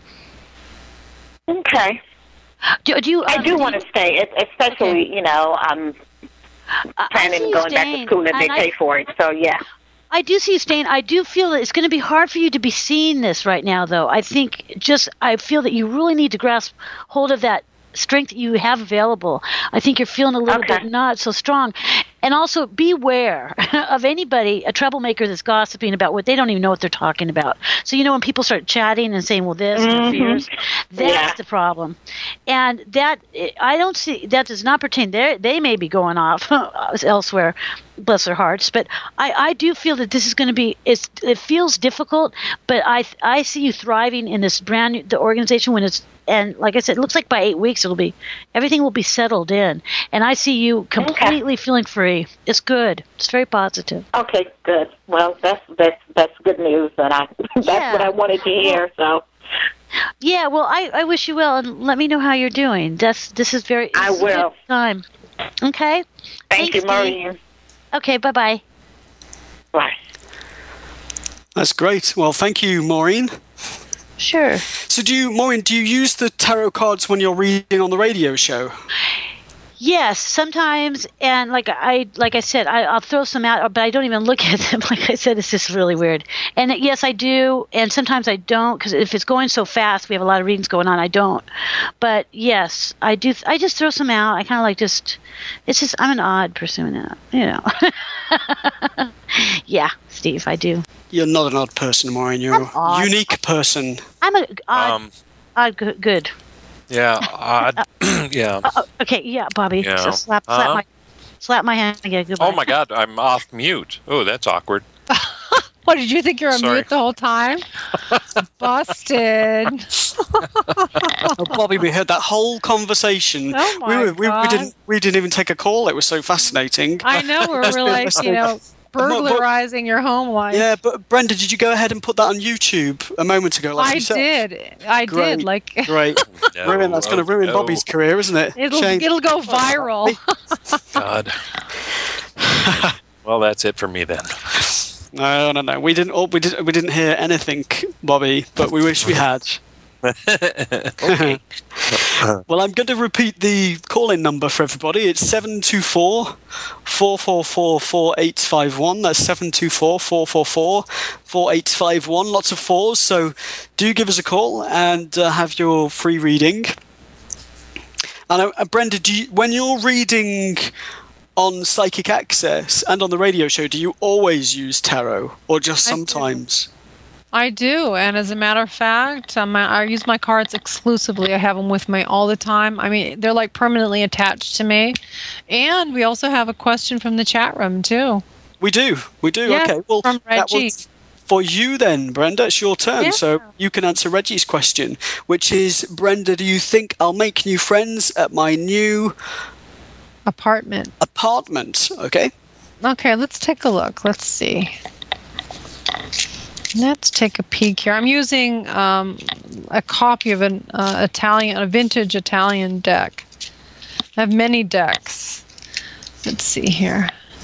Okay. Do you? I do want to stay, especially, I'm planning on going back to school and they pay for it. So, yeah. I do see you staying. I do feel that it's going to be hard for you to be seeing this right now, though. I feel that you really need to grasp hold of that strength that you have available. I think you're feeling a little bit not so strong. And also beware of anybody, a troublemaker that's gossiping about what they don't even know what they're talking about. So, when people start chatting and saying, well, this and fears, that's the problem. And that, I don't see, that does not pertain. They may be going off elsewhere, bless their hearts. But I do feel that this is going to be, it feels difficult, but I see you thriving in this brand new, the organization when it's, and like I said, it looks like by 8 weeks everything will be settled in. And I see you completely feeling free. It's good. It's very positive. Okay, good. Well, that's good news, and that's what I wanted to hear. So. Yeah, well, I wish you well, and let me know how you're doing. This is very. I will. Time. Okay. Thanks, you, Maureen. Okay. Bye. Bye. That's great. Well, thank you, Maureen. Sure. So Maureen, do you use the tarot cards when you're reading on the radio show? Yes, sometimes, and like I said, I'll throw some out, but I don't even look at them. Like I said, it's just really weird. And yes, I do, and sometimes I don't, because if it's going so fast, we have a lot of readings going on, I don't. But yes, I do. I just throw some out. I kind of like it's just, I'm an odd person, Yeah, Steve, I do. You're not an odd person, Maureen. You're a unique person. I'm an odd, good. Yeah, yeah. Okay, yeah, Bobby. Yeah. So slap my hand again. Goodbye. Oh my God, I'm off mute. Oh, that's awkward. What, did you think you were on Sorry. mute the whole time? Busted. Oh, Bobby, we heard that whole conversation. Oh my God. We didn't even take a call. It was so fascinating. I know, we're like, burglarizing your home life. Yeah, but Brenda, did you go ahead and put that on YouTube a moment ago? I did. Did. Like, great. Ruin. That's going to ruin Bobby's career, isn't it? It'll go viral. God. Well, that's it for me then. No. We didn't hear anything, Bobby, but we wish we had. Okay. Well, I'm going to repeat the call-in number for everybody. It's 724-444-4851. That's 724-444-4851. Lots of fours, so do give us a call and have your free reading. And Brenda, when you're reading on Psychic Access and on the radio show, do you always use tarot or just sometimes? I do, and as a matter of fact, I use my cards exclusively. I have them with me all the time. I mean, they're like permanently attached to me. And we also have a question from the chat room, too. We do. Yeah, okay, well, from Reggie. That was for you then, Brenda. It's your turn, Yeah. so you can answer Reggie's question, which is, Brenda, do you think I'll make new friends at my new apartment? Okay. Okay, let's take a look. Let's see. Let's take a peek here. I'm using a copy of a vintage Italian deck. I have many decks. Let's see here.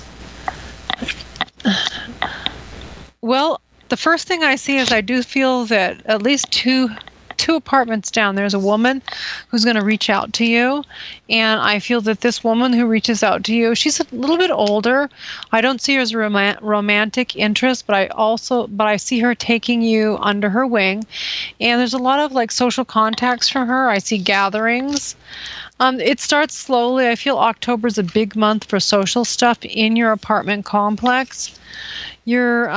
Well, the first thing I see is I do feel that at least two apartments down, there's a woman who's going to reach out to you. And I feel that this woman who reaches out to you, she's a little bit older. I don't see her as a romantic interest, but I see her taking you under her wing. And there's a lot of like social contacts from her. I see gatherings. It starts slowly. I feel October's a big month for social stuff in your apartment complex. You're,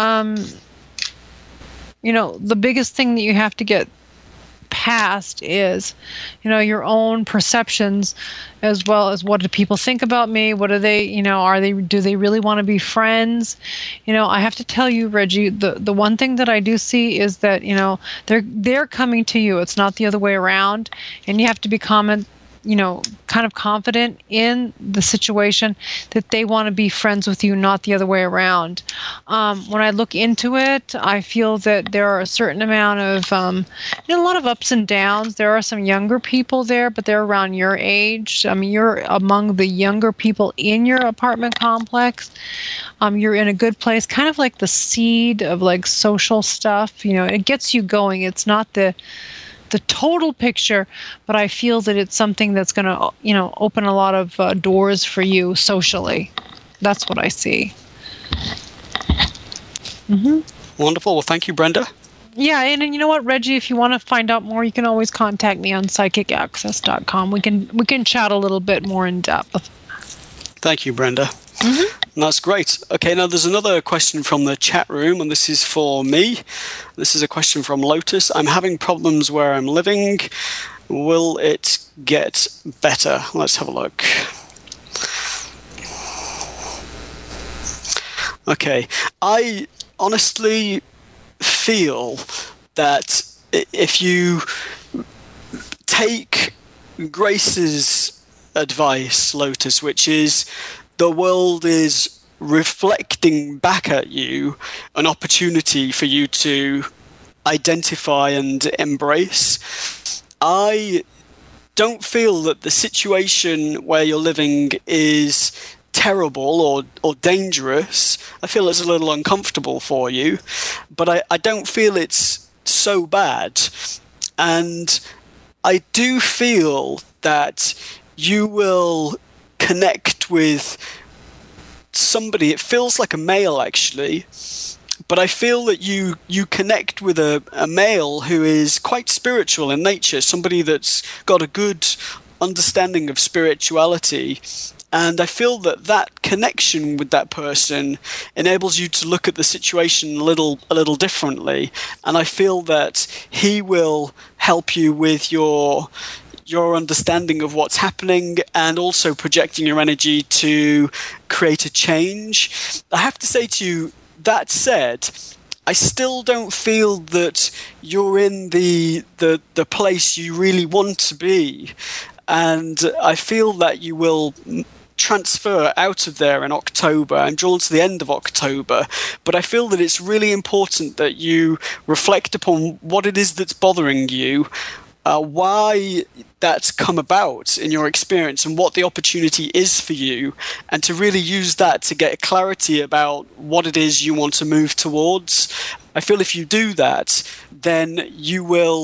the biggest thing that you have to get past is, your own perceptions, as well as what do people think about me? What do they, do they really want to be friends? I have to tell you, Reggie, the one thing that I do see is that, they're coming to you. It's not the other way around. And you have to be kind of confident in the situation that they want to be friends with you, not the other way around. When I look into it, I feel that there are a certain amount of, a lot of ups and downs. There are some younger people there, but they're around your age. I mean, you're among the younger people in your apartment complex. You're in a good place, kind of like the seed of like social stuff. It gets you going. It's not the total picture, but I feel that it's something that's going to, open a lot of doors for you socially. That's what I see. Mm-hmm. Wonderful. Well, thank you, Brenda. Yeah, and you know what, Reggie, if you want to find out more, you can always contact me on psychicaccess.com. We can chat a little bit more in depth. Thank you, Brenda. Mm-hmm. That's great. Okay, now there's another question from the chat room, and this is for me. This is a question from Lotus. I'm having problems where I'm living. Will it get better? Let's have a look. Okay, I honestly feel that if you take Grace's advice, Lotus, which is the world is reflecting back at you an opportunity for you to identify and embrace. I don't feel that the situation where you're living is terrible or dangerous. I feel it's a little uncomfortable for you, but I don't feel it's so bad. And I do feel that you will connect with somebody. It feels like a male, actually, but I feel that you connect with a male who is quite spiritual in nature, somebody that's got a good understanding of spirituality. And I feel that connection with that person enables you to look at the situation a little differently. And I feel that he will help you with your understanding of what's happening and also projecting your energy to create a change. I have to say to you, that said, I still don't feel that you're in the place you really want to be. And I feel that you will transfer out of there in October. I'm drawn to the end of October, but I feel that it's really important that you reflect upon what it is that's bothering you, why that's come about in your experience and what the opportunity is for you, and to really use that to get clarity about what it is you want to move towards. I feel if you do that, then you will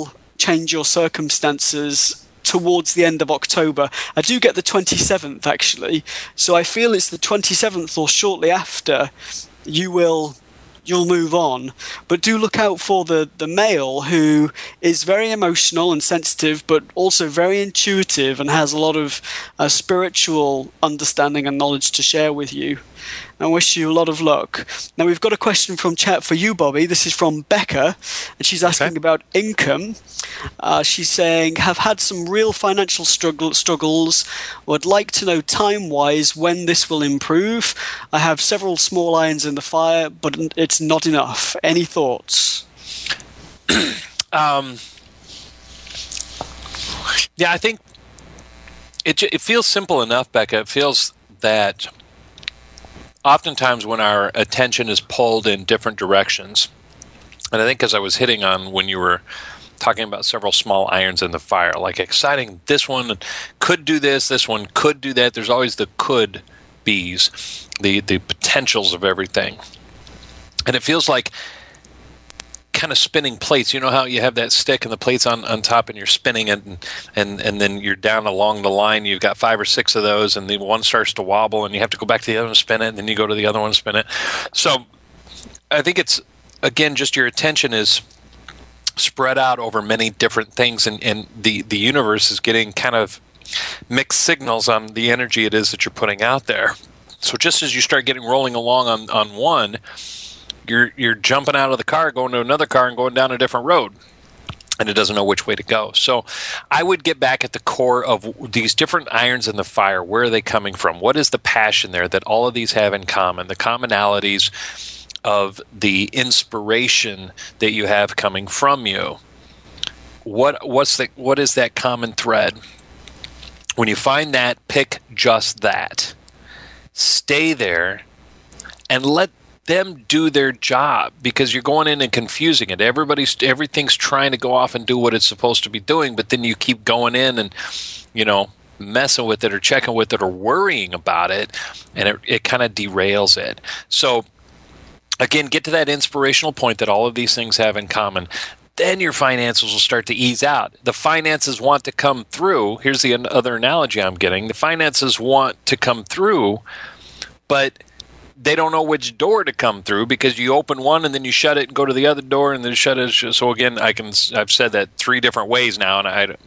change your circumstances towards the end of October. I do get the 27th, actually. So I feel it's the 27th or shortly after you'll move on. But do look out for the male, who is very emotional and sensitive, but also very intuitive and has a lot of spiritual understanding and knowledge to share with you. I wish you a lot of luck. Now, we've got a question from chat for you, Bobby. This is from Becca, and she's asking about income. She's saying, have had some real financial struggles. Would like to know time-wise when this will improve. I have several small irons in the fire, but it's not enough. Any thoughts? Yeah, I think it feels simple enough, Becca. It feels that oftentimes when our attention is pulled in different directions, and I think as I was hitting on when you were talking about several small irons in the fire, like exciting, this one could do this one could do that. There's always the could be's, the potentials of everything. And it feels like kind of spinning plates. You know how you have that stick and the plate's on top and you're spinning it, and then you're down along the line. You've got 5 or 6 of those, and the one starts to wobble, and you have to go back to the other one, spin it, and then you go to the other one, spin it. So I think it's, again, just your attention is spread out over many different things, and the universe is getting kind of mixed signals on the energy it is that you're putting out there. So just as you start getting rolling along on one, you're jumping out of the car, going to another car, and going down a different road, and it doesn't know which way to go. So I would get back at the core of these different irons in the fire. Where are they coming from? What is the passion there that all of these have in common? The commonalities of the inspiration that you have coming from you. What is that common thread? When you find that, pick just that. Stay there and let them do their job, because you're going in and confusing it. Everything's trying to go off and do what it's supposed to be doing, but then you keep going in and, messing with it or checking with it or worrying about it, and it kind of derails it. So again, get to that inspirational point that all of these things have in common. Then your finances will start to ease out. The finances want to come through. Here's the other analogy I'm getting. The finances want to come through, but they don't know which door to come through, because you open one and then you shut it and go to the other door and then shut it. So again, I've said that 3 different ways now, and I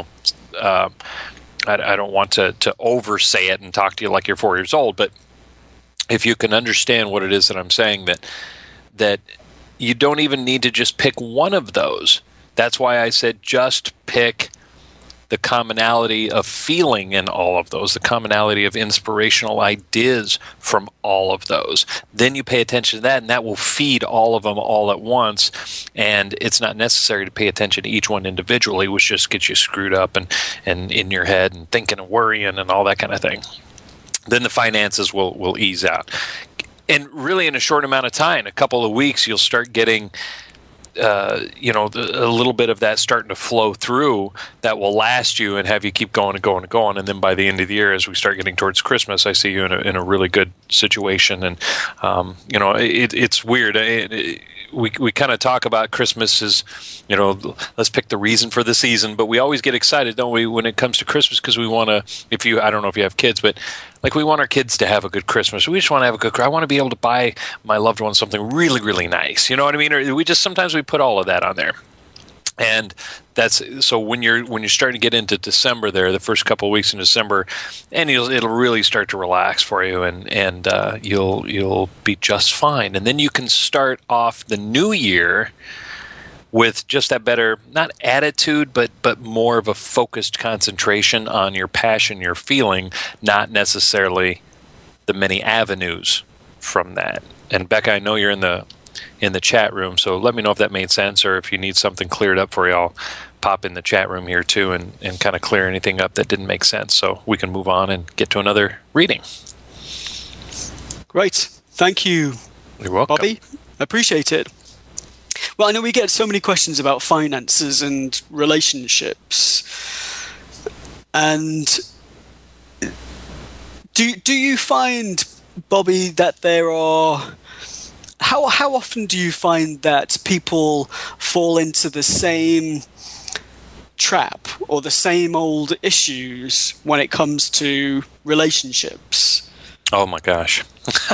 don't want to oversay it and talk to you like you're 4 years old, but if you can understand what it is that I'm saying, that you don't even need to just pick one of those. That's why I said just pick the commonality of feeling in all of those, the commonality of inspirational ideas from all of those. Then you pay attention to that, and that will feed all of them all at once. And it's not necessary to pay attention to each one individually, which just gets you screwed up and in your head and thinking and worrying and all that kind of thing. Then the finances will ease out. And really in a short amount of time, a couple of weeks, you'll start getting a little bit of that starting to flow through that will last you and have you keep going and going and going. And then by the end of the year, as we start getting towards Christmas, I see you in a really good situation. And, it's weird. We kind of talk about Christmas as, let's pick the reason for the season, but we always get excited, don't we, when it comes to Christmas, because we want to, I don't know if you have kids, but like we want our kids to have a good Christmas. We just want to have a good, I want to be able to buy my loved one something really, really nice. You know what I mean? Or sometimes we put all of that on there. And that's so when you're starting to get into December there, the first couple of weeks in December, and it'll really start to relax for you, and you'll be just fine. And then you can start off the new year with just that better, not attitude, but more of a focused concentration on your passion, your feeling, not necessarily the many avenues from that. And Becca, I know you're in the chat room, so let me know if that made sense, or if you need something cleared up for you, I'll pop in the chat room here too and kind of clear anything up that didn't make sense, so we can move on and get to another reading. Great. Thank you. You're welcome, Bobby. I appreciate it. Well, I know we get so many questions about finances and relationships. And do you find, Bobby, that there are... How often do you find that people fall into the same trap or the same old issues when it comes to relationships? Oh my gosh.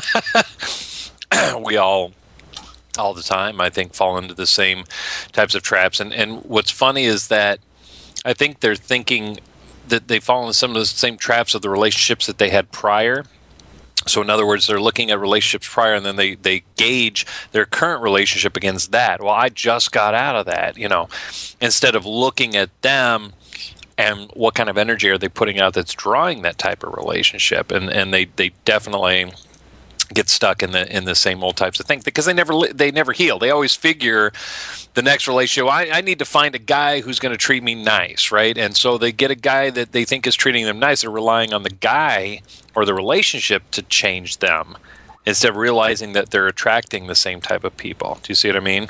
We all the time, I think, fall into the same types of traps. And what's funny is that I think they're thinking that they fall into some of the same traps of the relationships that they had prior. So in other words, they're looking at relationships prior, and then they gauge their current relationship against that. Well, I just got out of that, instead of looking at them and what kind of energy are they putting out that's drawing that type of relationship. And they definitely get stuck in the same old types of things because they never heal. They always figure the next relationship, I need to find a guy who's going to treat me nice, right? And so they get a guy that they think is treating them nice. They're relying on the guy or the relationship to change them instead of realizing that they're attracting the same type of people. Do you see what I mean?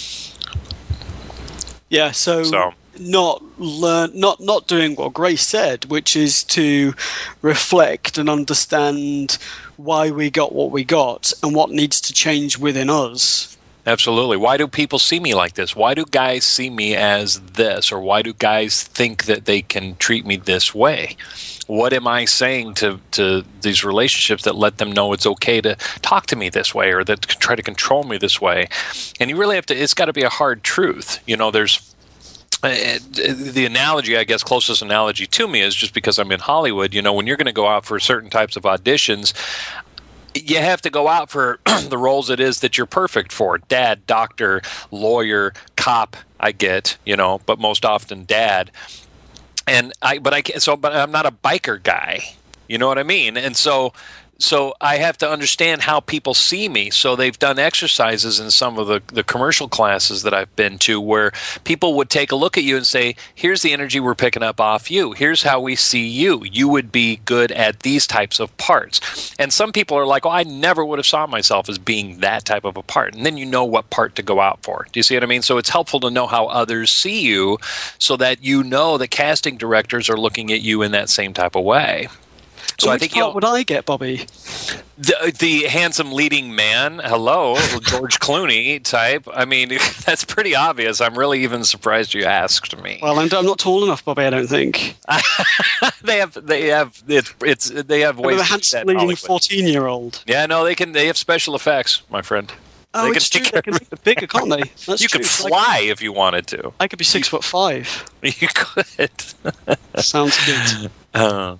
Yeah, so not doing what Grace said, which is to reflect and understand why we got what we got and what needs to change within us. Absolutely. Why do people see me like this? Why do guys see me as this? Or why do guys think that they can treat me this way? What am I saying to these relationships that let them know it's okay to talk to me this way or that try to control me this way? And you really have to, it's got to be a hard truth. There's the analogy, I guess, closest analogy to me is just because I'm in Hollywood, when you're going to go out for certain types of auditions, you have to go out for the roles it is that you're perfect for. Dad, doctor, lawyer, cop, I get, but most often dad. But I'm not a biker guy. You know what I mean? And so I have to understand how people see me. So they've done exercises in some of the commercial classes that I've been to where people would take a look at you and say, here's the energy we're picking up off you. Here's how we see you. You would be good at these types of parts. And some people are like, I never would have saw myself as being that type of a part. And then you know what part to go out for. Do you see what I mean? So it's helpful to know how others see you so that you know that casting directors are looking at you in that same type of way. So I think what would I get, Bobby? The handsome leading man, hello, George Clooney type. I mean, that's pretty obvious. I'm really even surprised you asked me. Well, I'm not tall enough, Bobby. I don't think. They have ways the handsome leading 14-year-old. Yeah, no, they have special effects, my friend. Oh, it's true. They can make it bigger, can't they? That's you could fly if you wanted to. I could be 6'5". You could. Sounds good.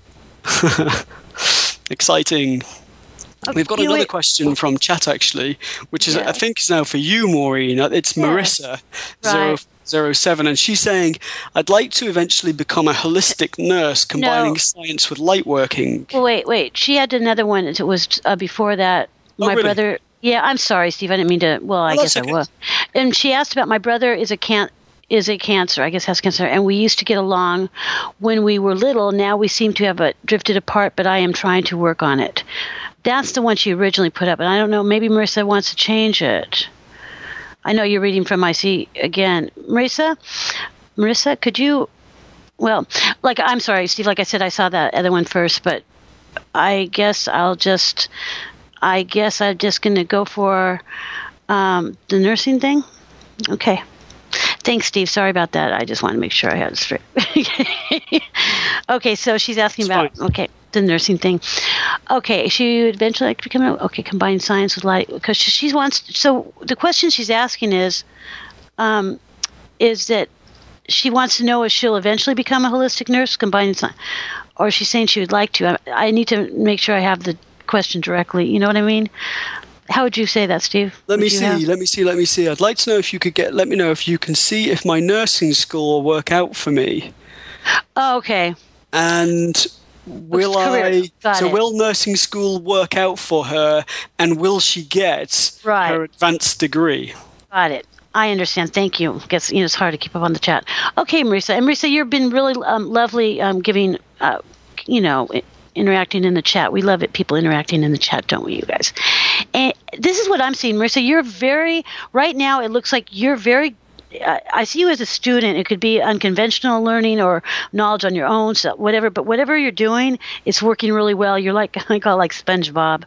Exciting. We've got another question from chat, actually, which is I think is now for you, Maureen. It's Marissa, 007, and she's saying, I'd like to eventually become a holistic nurse combining science with light working. Well, wait. She had another one. It was before that. My brother... Yeah, I'm sorry, Steve. I didn't mean to... Well, I guess okay. I was. And she asked about my brother is a cancer, I guess has cancer, and we used to get along when we were little. Now we seem to have drifted apart, but I am trying to work on it. That's the one she originally put up, and I don't know, maybe Marissa wants to change it. I know you're reading from IC again. Marissa, could you, I'm sorry, Steve, like I said, I saw that other one first, but I guess I'm just going to go for the nursing thing. Okay. Thanks, Steve. Sorry about that. I just want to make sure I had it straight. Okay, so she's asking about the nursing thing. Okay, she would eventually like to become combine science with light because she wants. So the question she's asking is that she wants to know if she'll eventually become a holistic nurse combining science, or she's saying she would like to. I need to make sure I have the question directly. You know what I mean? How would you say that, Steve? Let me see. I'd like to know if you could let me know if you can see if my nursing school will work out for me. Oh, okay. And will nursing school work out for her, and will she get her advanced degree? Got it. I understand. Thank you. I guess it's hard to keep up on the chat. Okay, Marissa. And Marissa, you've been really lovely giving, interacting in the chat. We love it, people interacting in the chat, don't we, you guys? And this is what I'm seeing, Marissa. You're right now, it looks like you're very, I see you as a student. It could be unconventional learning or knowledge on your own, so whatever. But whatever you're doing, it's working really well. You're I call it like SpongeBob.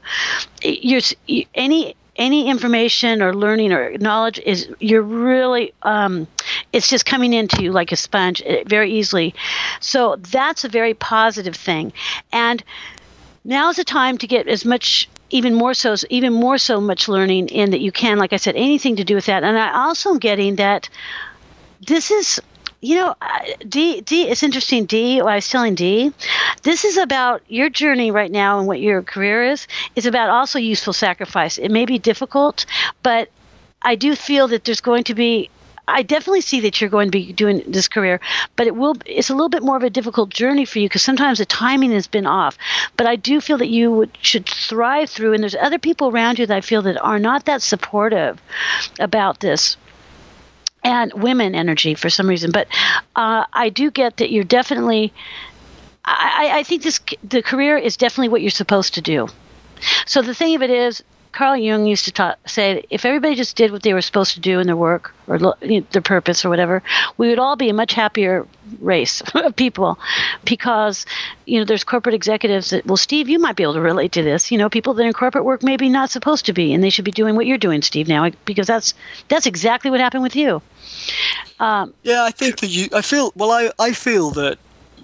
Any information or learning or knowledge you're really It's just coming into you like a sponge very easily. So that's a very positive thing. And now's the time to get as much, even more so much learning in that you can, like I said, anything to do with that. And I also am getting that this is, Dee, it's interesting, Dee, I was telling Dee, this is about your journey right now and what your career is about also useful sacrifice. It may be difficult, but I do feel that there's going to be, I definitely see that you're going to be doing this career, but it's a little bit more of a difficult journey for you because sometimes the timing has been off. But I do feel that you should thrive through, and there's other people around you that I feel that are not that supportive about this. And women energy for some reason. But I do get that you're definitely, I think the career is definitely what you're supposed to do. So the thing of it is, Carl Jung used to say that if everybody just did what they were supposed to do in their work or their purpose or whatever, we would all be a much happier race of people because, there's corporate executives that, well, Steve, you might be able to relate to this. People that are in corporate work maybe not supposed to be, and they should be doing what you're doing, Steve, now, because that's exactly what happened with you. I think that I feel that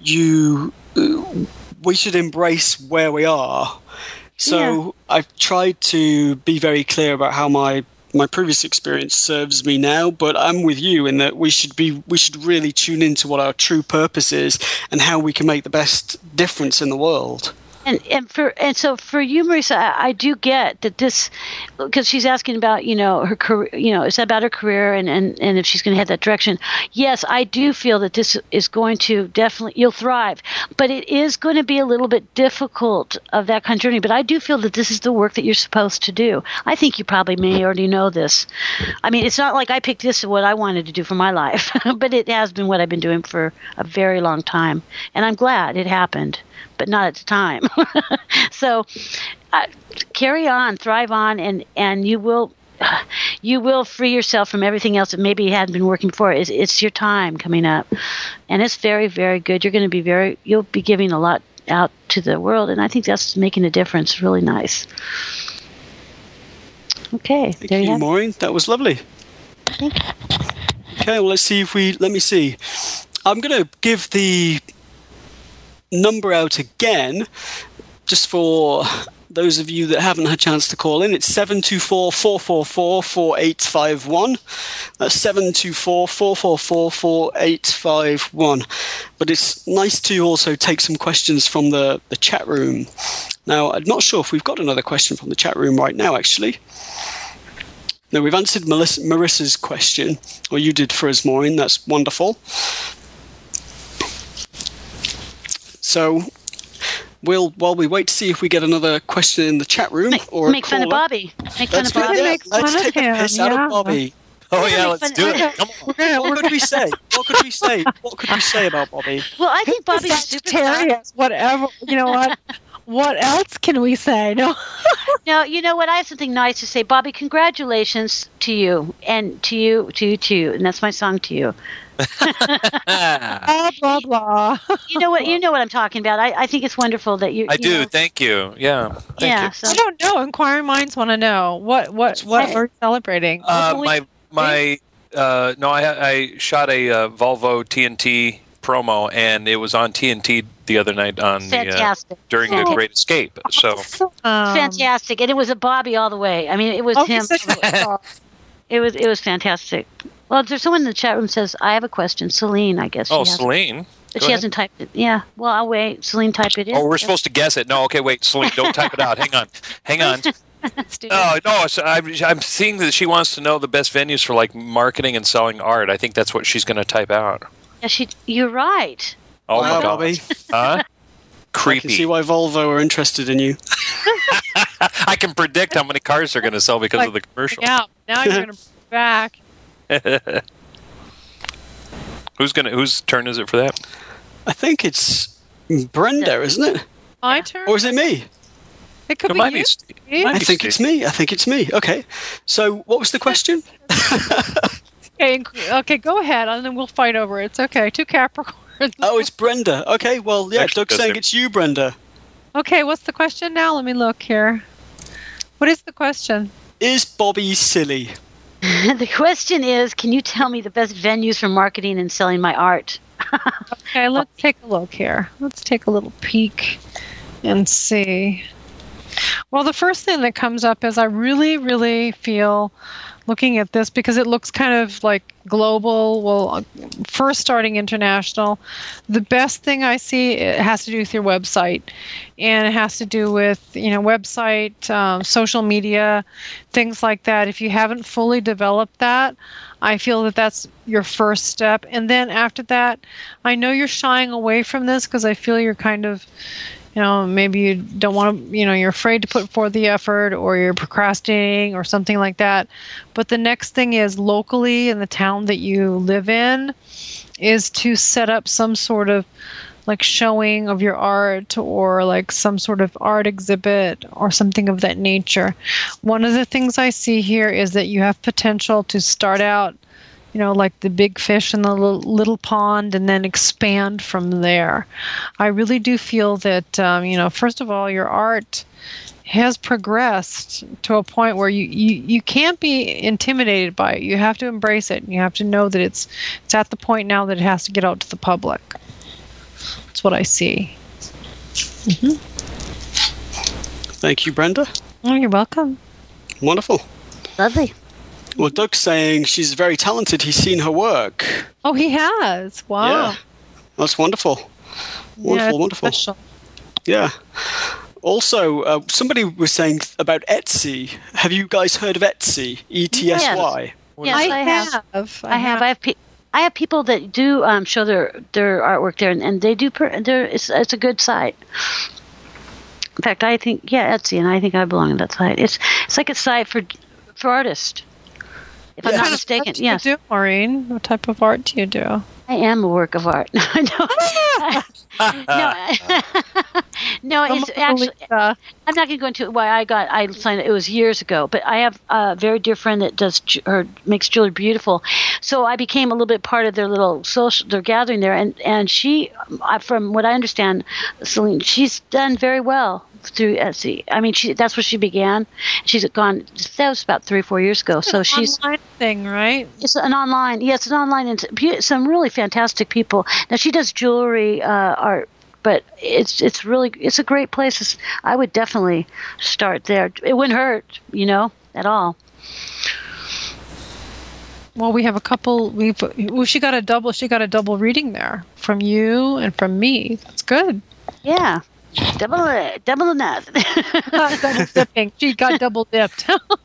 we should embrace where we are. So I've tried to be very clear about how my previous experience serves me now, but I'm with you in that we should really tune into what our true purpose is and how we can make the best difference in the world. And so for you, Marisa, I do get that this, because she's asking about, her career, it's about her career and if she's going to head that direction. Yes, I do feel that this is going to definitely, you'll thrive, but it is going to be a little bit difficult of that kind of journey. But I do feel that this is the work that you're supposed to do. I think you probably may already know this. I mean, it's not like I picked this as what I wanted to do for my life, but it has been what I've been doing for a very long time. And I'm glad it happened, but not at the time. So carry on, thrive on, and you will free yourself from everything else that maybe you hadn't been working for. It's your time coming up, and it's very, very good. You're going to be you'll be giving a lot out to the world, and I think that's making a difference. Really nice. Okay, thank you, Maureen. That was lovely. Thank you. Okay, well, let me see. I'm going to give the number out again, just for those of you that haven't had a chance to call in. It's 724-444-4851. That's 724-444-4851. But it's nice to also take some questions from the chat room. Now, I'm not sure if we've got another question from the chat room right now, actually. No, we've answered Marissa's question, or you did for us, Maureen. That's wonderful. So while we wait to see if we get another question in the chat room or make fun of Bobby. Let's take the piss out of Bobby. Oh yeah, let's do it. Come on. What could we say? What could we say about Bobby? Well, I think Bobby's Sagittarius. Whatever. You know what? What else can we say? No. No, you know what? I have something nice to say, Bobby. Congratulations to you, and to you, and that's my song to you. Blah blah blah. You know what I'm talking about. I think it's wonderful that you. I do. Thank you. Yeah. Thank you. So. I don't know. Inquiring minds want to know what we're celebrating. I shot a Volvo TNT promo, and it was on TNT the other night on during the Great Escape. So fantastic, and it was a Bobby all the way. I mean, it was him. It was fantastic. Well, there's someone in the chat room says, I have a question. Celine, I guess. Celine. But she hasn't typed it. Yeah. Well, I'll wait. Celine, type it in. Oh, we're supposed to guess it. No, okay, wait. Celine, don't type it out. Hang on. No, so I'm seeing that she wants to know the best venues for like marketing and selling art. I think that's what she's going to type out. Yeah, you're right. Oh, wow, Bobby. Huh? Creepy. I can see why Volvo are interested in you. I can predict how many cars they're going to sell because of the commercial. Yeah, now you're going to bring it back. Whose turn is it for that? I think it's Brenda, isn't it? My turn? Or is it me? It could be you. I think it's me. Okay. So what was the question? Okay, go ahead, and then we'll fight over it. It's okay. 2 Capricorns. Oh, it's Brenda. Okay, well, yeah, Doug's saying it's you, Brenda. Okay, what's the question now? Let me look here. What is the question? Is Bobby silly? The question is, can you tell me the best venues for marketing and selling my art? Okay, let's take a look here. Let's take a little peek and see. Well, the first thing that comes up is I really, really feel, looking at this, because it looks kind of like global, well, first starting international, the best thing I see, it has to do with your website. And it has to do with, website, social media, things like that. If you haven't fully developed that, I feel that that's your first step. And then after that, I know you're shying away from this because I feel you're kind of, maybe you don't want to, you're afraid to put forth the effort, or you're procrastinating or something like that. But the next thing is, locally in the town that you live in, is to set up some sort of like showing of your art, or like some sort of art exhibit or something of that nature. One of the things I see here is that you have potential to start out, like the big fish in the little pond, and then expand from there. I really do feel that, first of all, your art has progressed to a point where you can't be intimidated by it. You have to embrace it. And you have to know that it's at the point now that it has to get out to the public. That's what I see. Mm-hmm. Thank you, Brenda. Oh, you're welcome. Wonderful. Lovely. Well, Doug's saying she's very talented. He's seen her work. Oh, he has. Wow. Yeah. That's wonderful. Wonderful. Special. Yeah. Also, somebody was saying about Etsy. Have you guys heard of Etsy? ETSY? Yes, I have. I have people that do show their artwork there, and they do. It's a good site. In fact, I think Etsy, and I think I belong to that site. It's like a site for artists. If I'm not mistaken, yes. What do you do, Maureen? What type of art do you do? I am a work of art. No, it's actually. I'm not going to go into why I signed it. It was years ago, but I have a very dear friend that makes jewelry beautiful. So I became a little bit part of their little their gathering there, and she, from what I understand, Celine, she's done very well through Etsy. I mean, that's where she began. She's gone. That was about 3 or 4 years ago. So she's an online thing, right? It's an online. Yes, an online, and some really fantastic people. Now she does jewelry art, but it's a great place. I would definitely start there. It wouldn't hurt, at all. Well, we have a couple. She got a double reading there from you and from me. That's good. Yeah. Double enough. Double dipping. She got double dipped.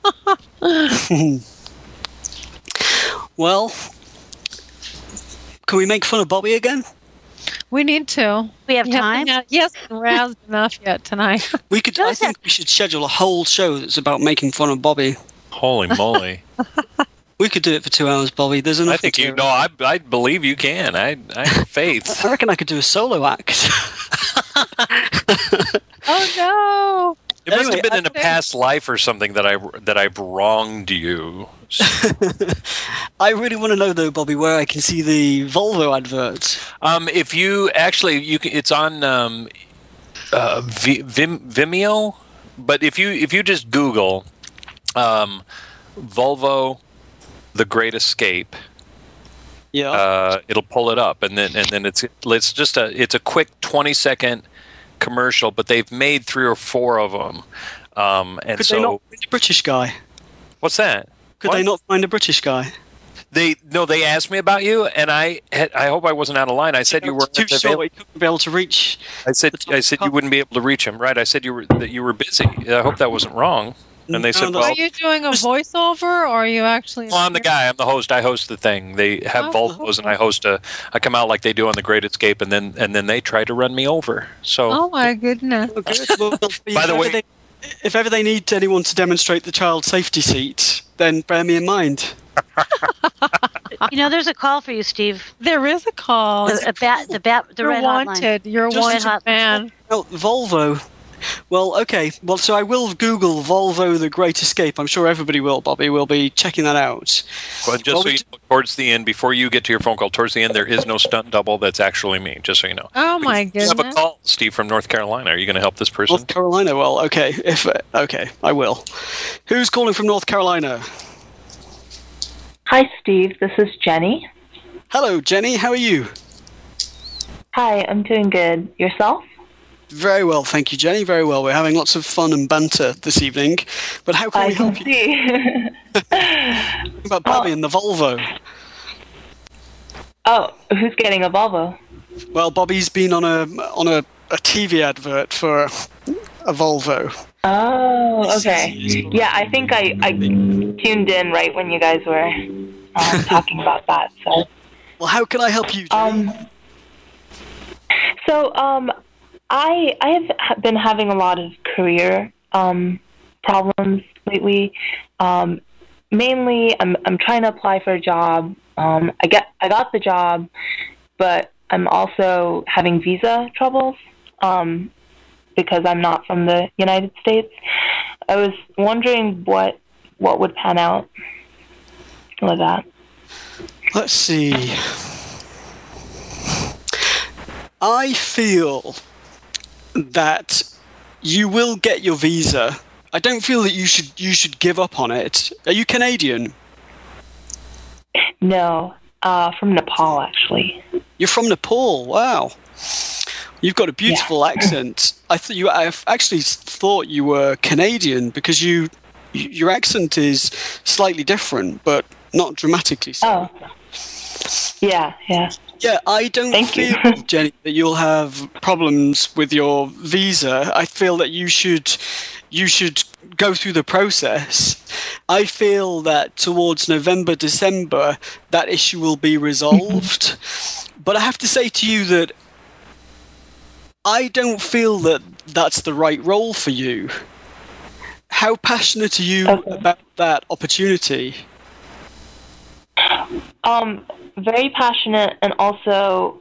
Well, can we make fun of Bobby again? We need to. We have time? Yes, we're out enough yet tonight. I think we should schedule a whole show that's about making fun of Bobby. Holy moly. We could do it for 2 hours, Bobby. There's enough. I think I believe you can. I have faith. I reckon I could do a solo act. Oh no! It must have been in a past life or something that I've wronged you. I really want to know though, Bobby, where I can see the Volvo advert. If you actually, it's on Vimeo. But if you just Google Volvo, The Great Escape. Yeah. It'll pull it up, and then it's just a quick 20-second commercial, but they've made 3 or 4 of them. And could they not find a British guy? What's that? Could they not find a British guy? They asked me about you, and I hope I wasn't out of line. I said you were too short. You couldn't be able to reach. I said you wouldn't be able to reach him, right? I said that you were busy. I hope that wasn't wrong. And they said, are you doing a voiceover, or are you actually? Well, I'm the guy. I'm the host. I host the thing. They have Volvos, and I come out like they do on The Great Escape, and then they try to run me over. So. Oh my goodness! Well, by the way, if ever they need anyone to demonstrate the child safety seat, then bear me in mind. There's a call for you, Steve. There is a call. The red wanted. Hotline. You're wanted, man. Oh, Volvo. Well, okay. Well, so I will Google Volvo The Great Escape. I'm sure everybody will, Bobby. We'll be checking that out. Well, just so you know, towards the end, before you get to your phone call, towards the end, there is no stunt double. That's actually me, just so you know. Oh, my goodness. You have a call, Steve, from North Carolina. Are you going to help this person? North Carolina? Well, okay. Okay, I will. Who's calling from North Carolina? Hi, Steve. This is Jenny. Hello, Jenny. How are you? Hi, I'm doing good. Yourself? Very well, thank you, Jenny. Very well. We're having lots of fun and banter this evening. But how can we help you? See. What about Bobby and the Volvo? Oh, who's getting a Volvo? Well, Bobby's been on a TV advert for a Volvo. Oh, okay. Yeah, I think I tuned in right when you guys were talking about that. So. Well, how can I help you, Jenny? I have been having a lot of career problems lately. Mainly, I'm trying to apply for a job. I got the job, but I'm also having visa troubles because I'm not from the United States. I was wondering what would pan out with that. Let's see. I feel that you will get your visa. I don't feel that you should give up on it. Are you Canadian? No, from Nepal, actually. You're from Nepal. Wow, you've got a beautiful accent. I actually thought you were Canadian because your accent is slightly different, but not dramatically so. Oh, yeah. Yeah, I don't feel, Jenny, that you'll have problems with your visa. I feel that you should go through the process. I feel that towards November, December, that issue will be resolved. But I have to say to you that I don't feel that that's the right role for you. How passionate are you about that opportunity? Very passionate, and also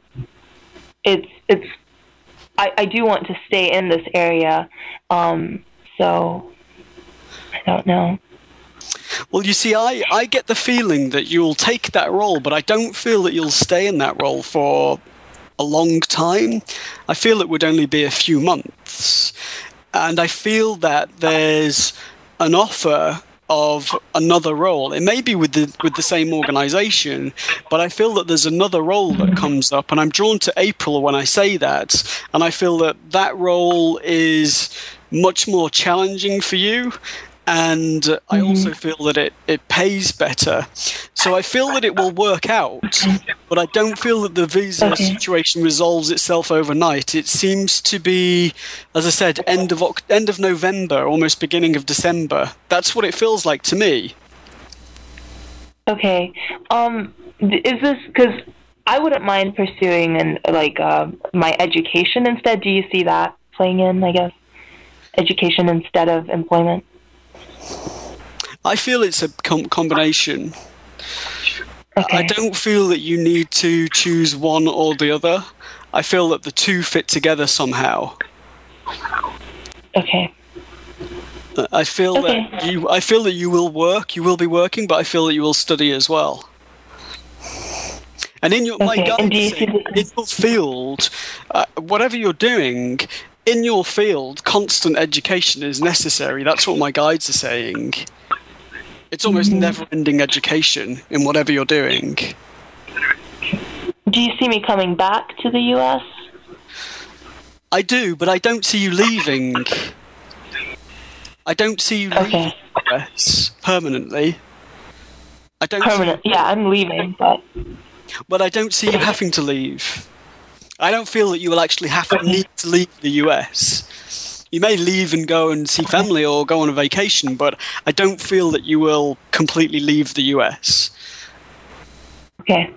I do want to stay in this area, so I don't know. Well, you see, I get the feeling that you'll take that role, but I don't feel that you'll stay in that role for a long time. I feel it would only be a few months, and I feel that there's an offer of another role. It may be with the same organization, but I feel that there's another role that comes up, and I'm drawn to April when I say that, and I feel that role is much more challenging for you, and I also feel that it pays better. So I feel that it will work out, but I don't feel that the visa situation resolves itself overnight. It seems to be, as I said, end of November, almost beginning of December. That's what it feels like to me. Okay. Is this because I wouldn't mind pursuing my education instead? Do you see that playing in, I guess? Education instead of employment? I feel it's a combination. Okay. I don't feel that you need to choose one or the other. I feel that the two fit together somehow. Okay. I feel that you will work. You will be working, but I feel that you will study as well. And in your field, whatever you're doing, in your field, constant education is necessary. That's what my guides are saying. It's almost never-ending education in whatever you're doing. Do you see me coming back to the U.S.? I do, but I don't see you leaving. I don't see you leaving the US permanently. Yeah, I'm leaving, but I don't see you having to leave. I don't feel that you will actually need to leave the US. You may leave and go and see family or go on a vacation, but I don't feel that you will completely leave the US. Okay.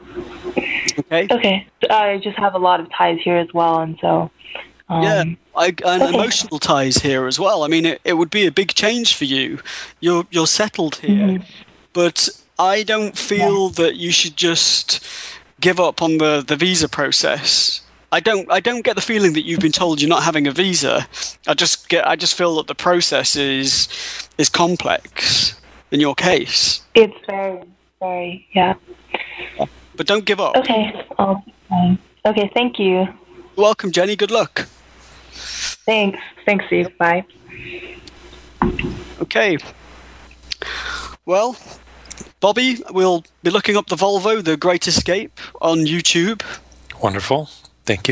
I just have a lot of ties here as well, and so... emotional ties here as well. I mean, it would be a big change for you. You're settled here, but I don't feel that you should just give up on the visa process. I don't get the feeling that you've been told you're not having a visa. I just feel that the process is complex in your case. It's very, very, yeah. But don't give up. Okay. Okay, thank you. You're welcome, Jenny. Good luck. Thanks, Steve. Bye. Okay. Well, Bobby, we'll be looking up the Volvo, The Great Escape, on YouTube. Wonderful. Thank you.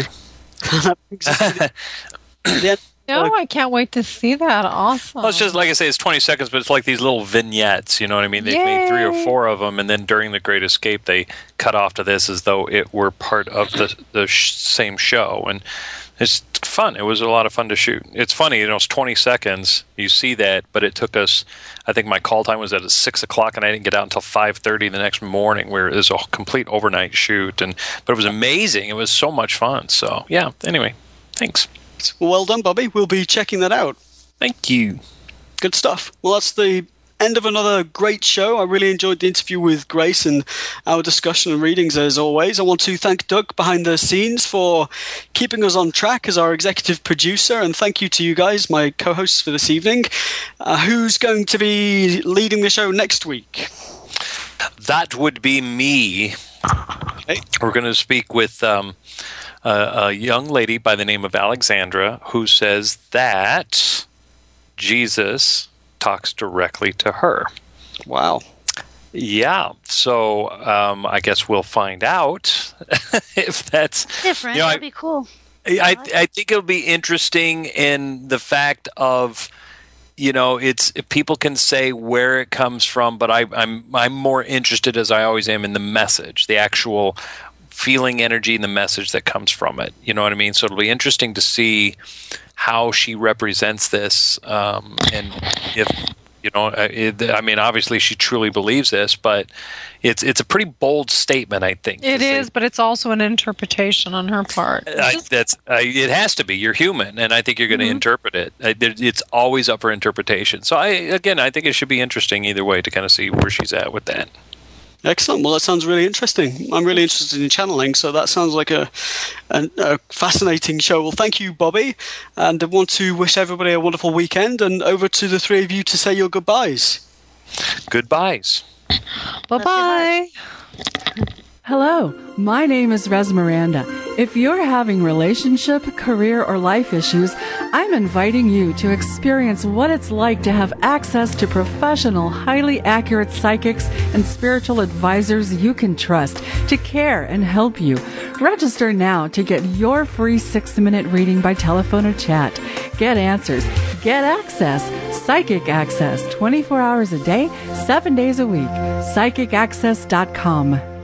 No, I can't wait to see that. Awesome. Well, it's just, like I say, it's 20 seconds, but it's like these little vignettes, you know what I mean? They've made 3 or 4 of them, and then during The Great Escape, they cut off to this as though it were part of the same show. And it's fun. It was a lot of fun to shoot. It's funny, it's 20 seconds. You see that, but it took us, I think my call time was at 6 o'clock, and I didn't get out until 5:30 the next morning, where it was a complete overnight shoot. But it was amazing. It was so much fun. So, yeah, anyway, thanks. Well done, Bobby. We'll be checking that out. Thank you. Good stuff. Well, that's the end of another great show. I really enjoyed the interview with Grace and our discussion and readings as always. I want to thank Doug behind the scenes for keeping us on track as our executive producer, and thank you to you guys, my co-hosts for this evening. Who's going to be leading the show next week? That would be me. Okay. We're going to speak with a young lady by the name of Alexandra, who says that Jesus talks directly to her. Wow. Yeah. So I guess we'll find out if that's different. That'd be cool. I think it'll be interesting in the fact of, it's people can say where it comes from, but I'm more interested, as I always am, in the message, the actual feeling, energy, and the message that comes from it. You know what I mean? So it'll be interesting to see how she represents this, and if obviously she truly believes this, but it's a pretty bold statement, I think. It is, but it's also an interpretation on her part. It has to be. You're human, and I think you're going to interpret it. It's always up for interpretation. So I think it should be interesting either way to kind of see where she's at with that. Excellent. Well, that sounds really interesting. I'm really interested in channeling, so that sounds like a fascinating show. Well, thank you, Bobby, and I want to wish everybody a wonderful weekend, and over to the 3 of you to say your goodbyes. Goodbyes. Bye-bye. Hello, my name is Rez Miranda. If you're having relationship, career, or life issues, I'm inviting you to experience what it's like to have access to professional, highly accurate psychics and spiritual advisors you can trust to care and help you. Register now to get your free 6-minute reading by telephone or chat. Get answers. Get access. Psychic Access, 24 hours a day, 7 days a week. PsychicAccess.com.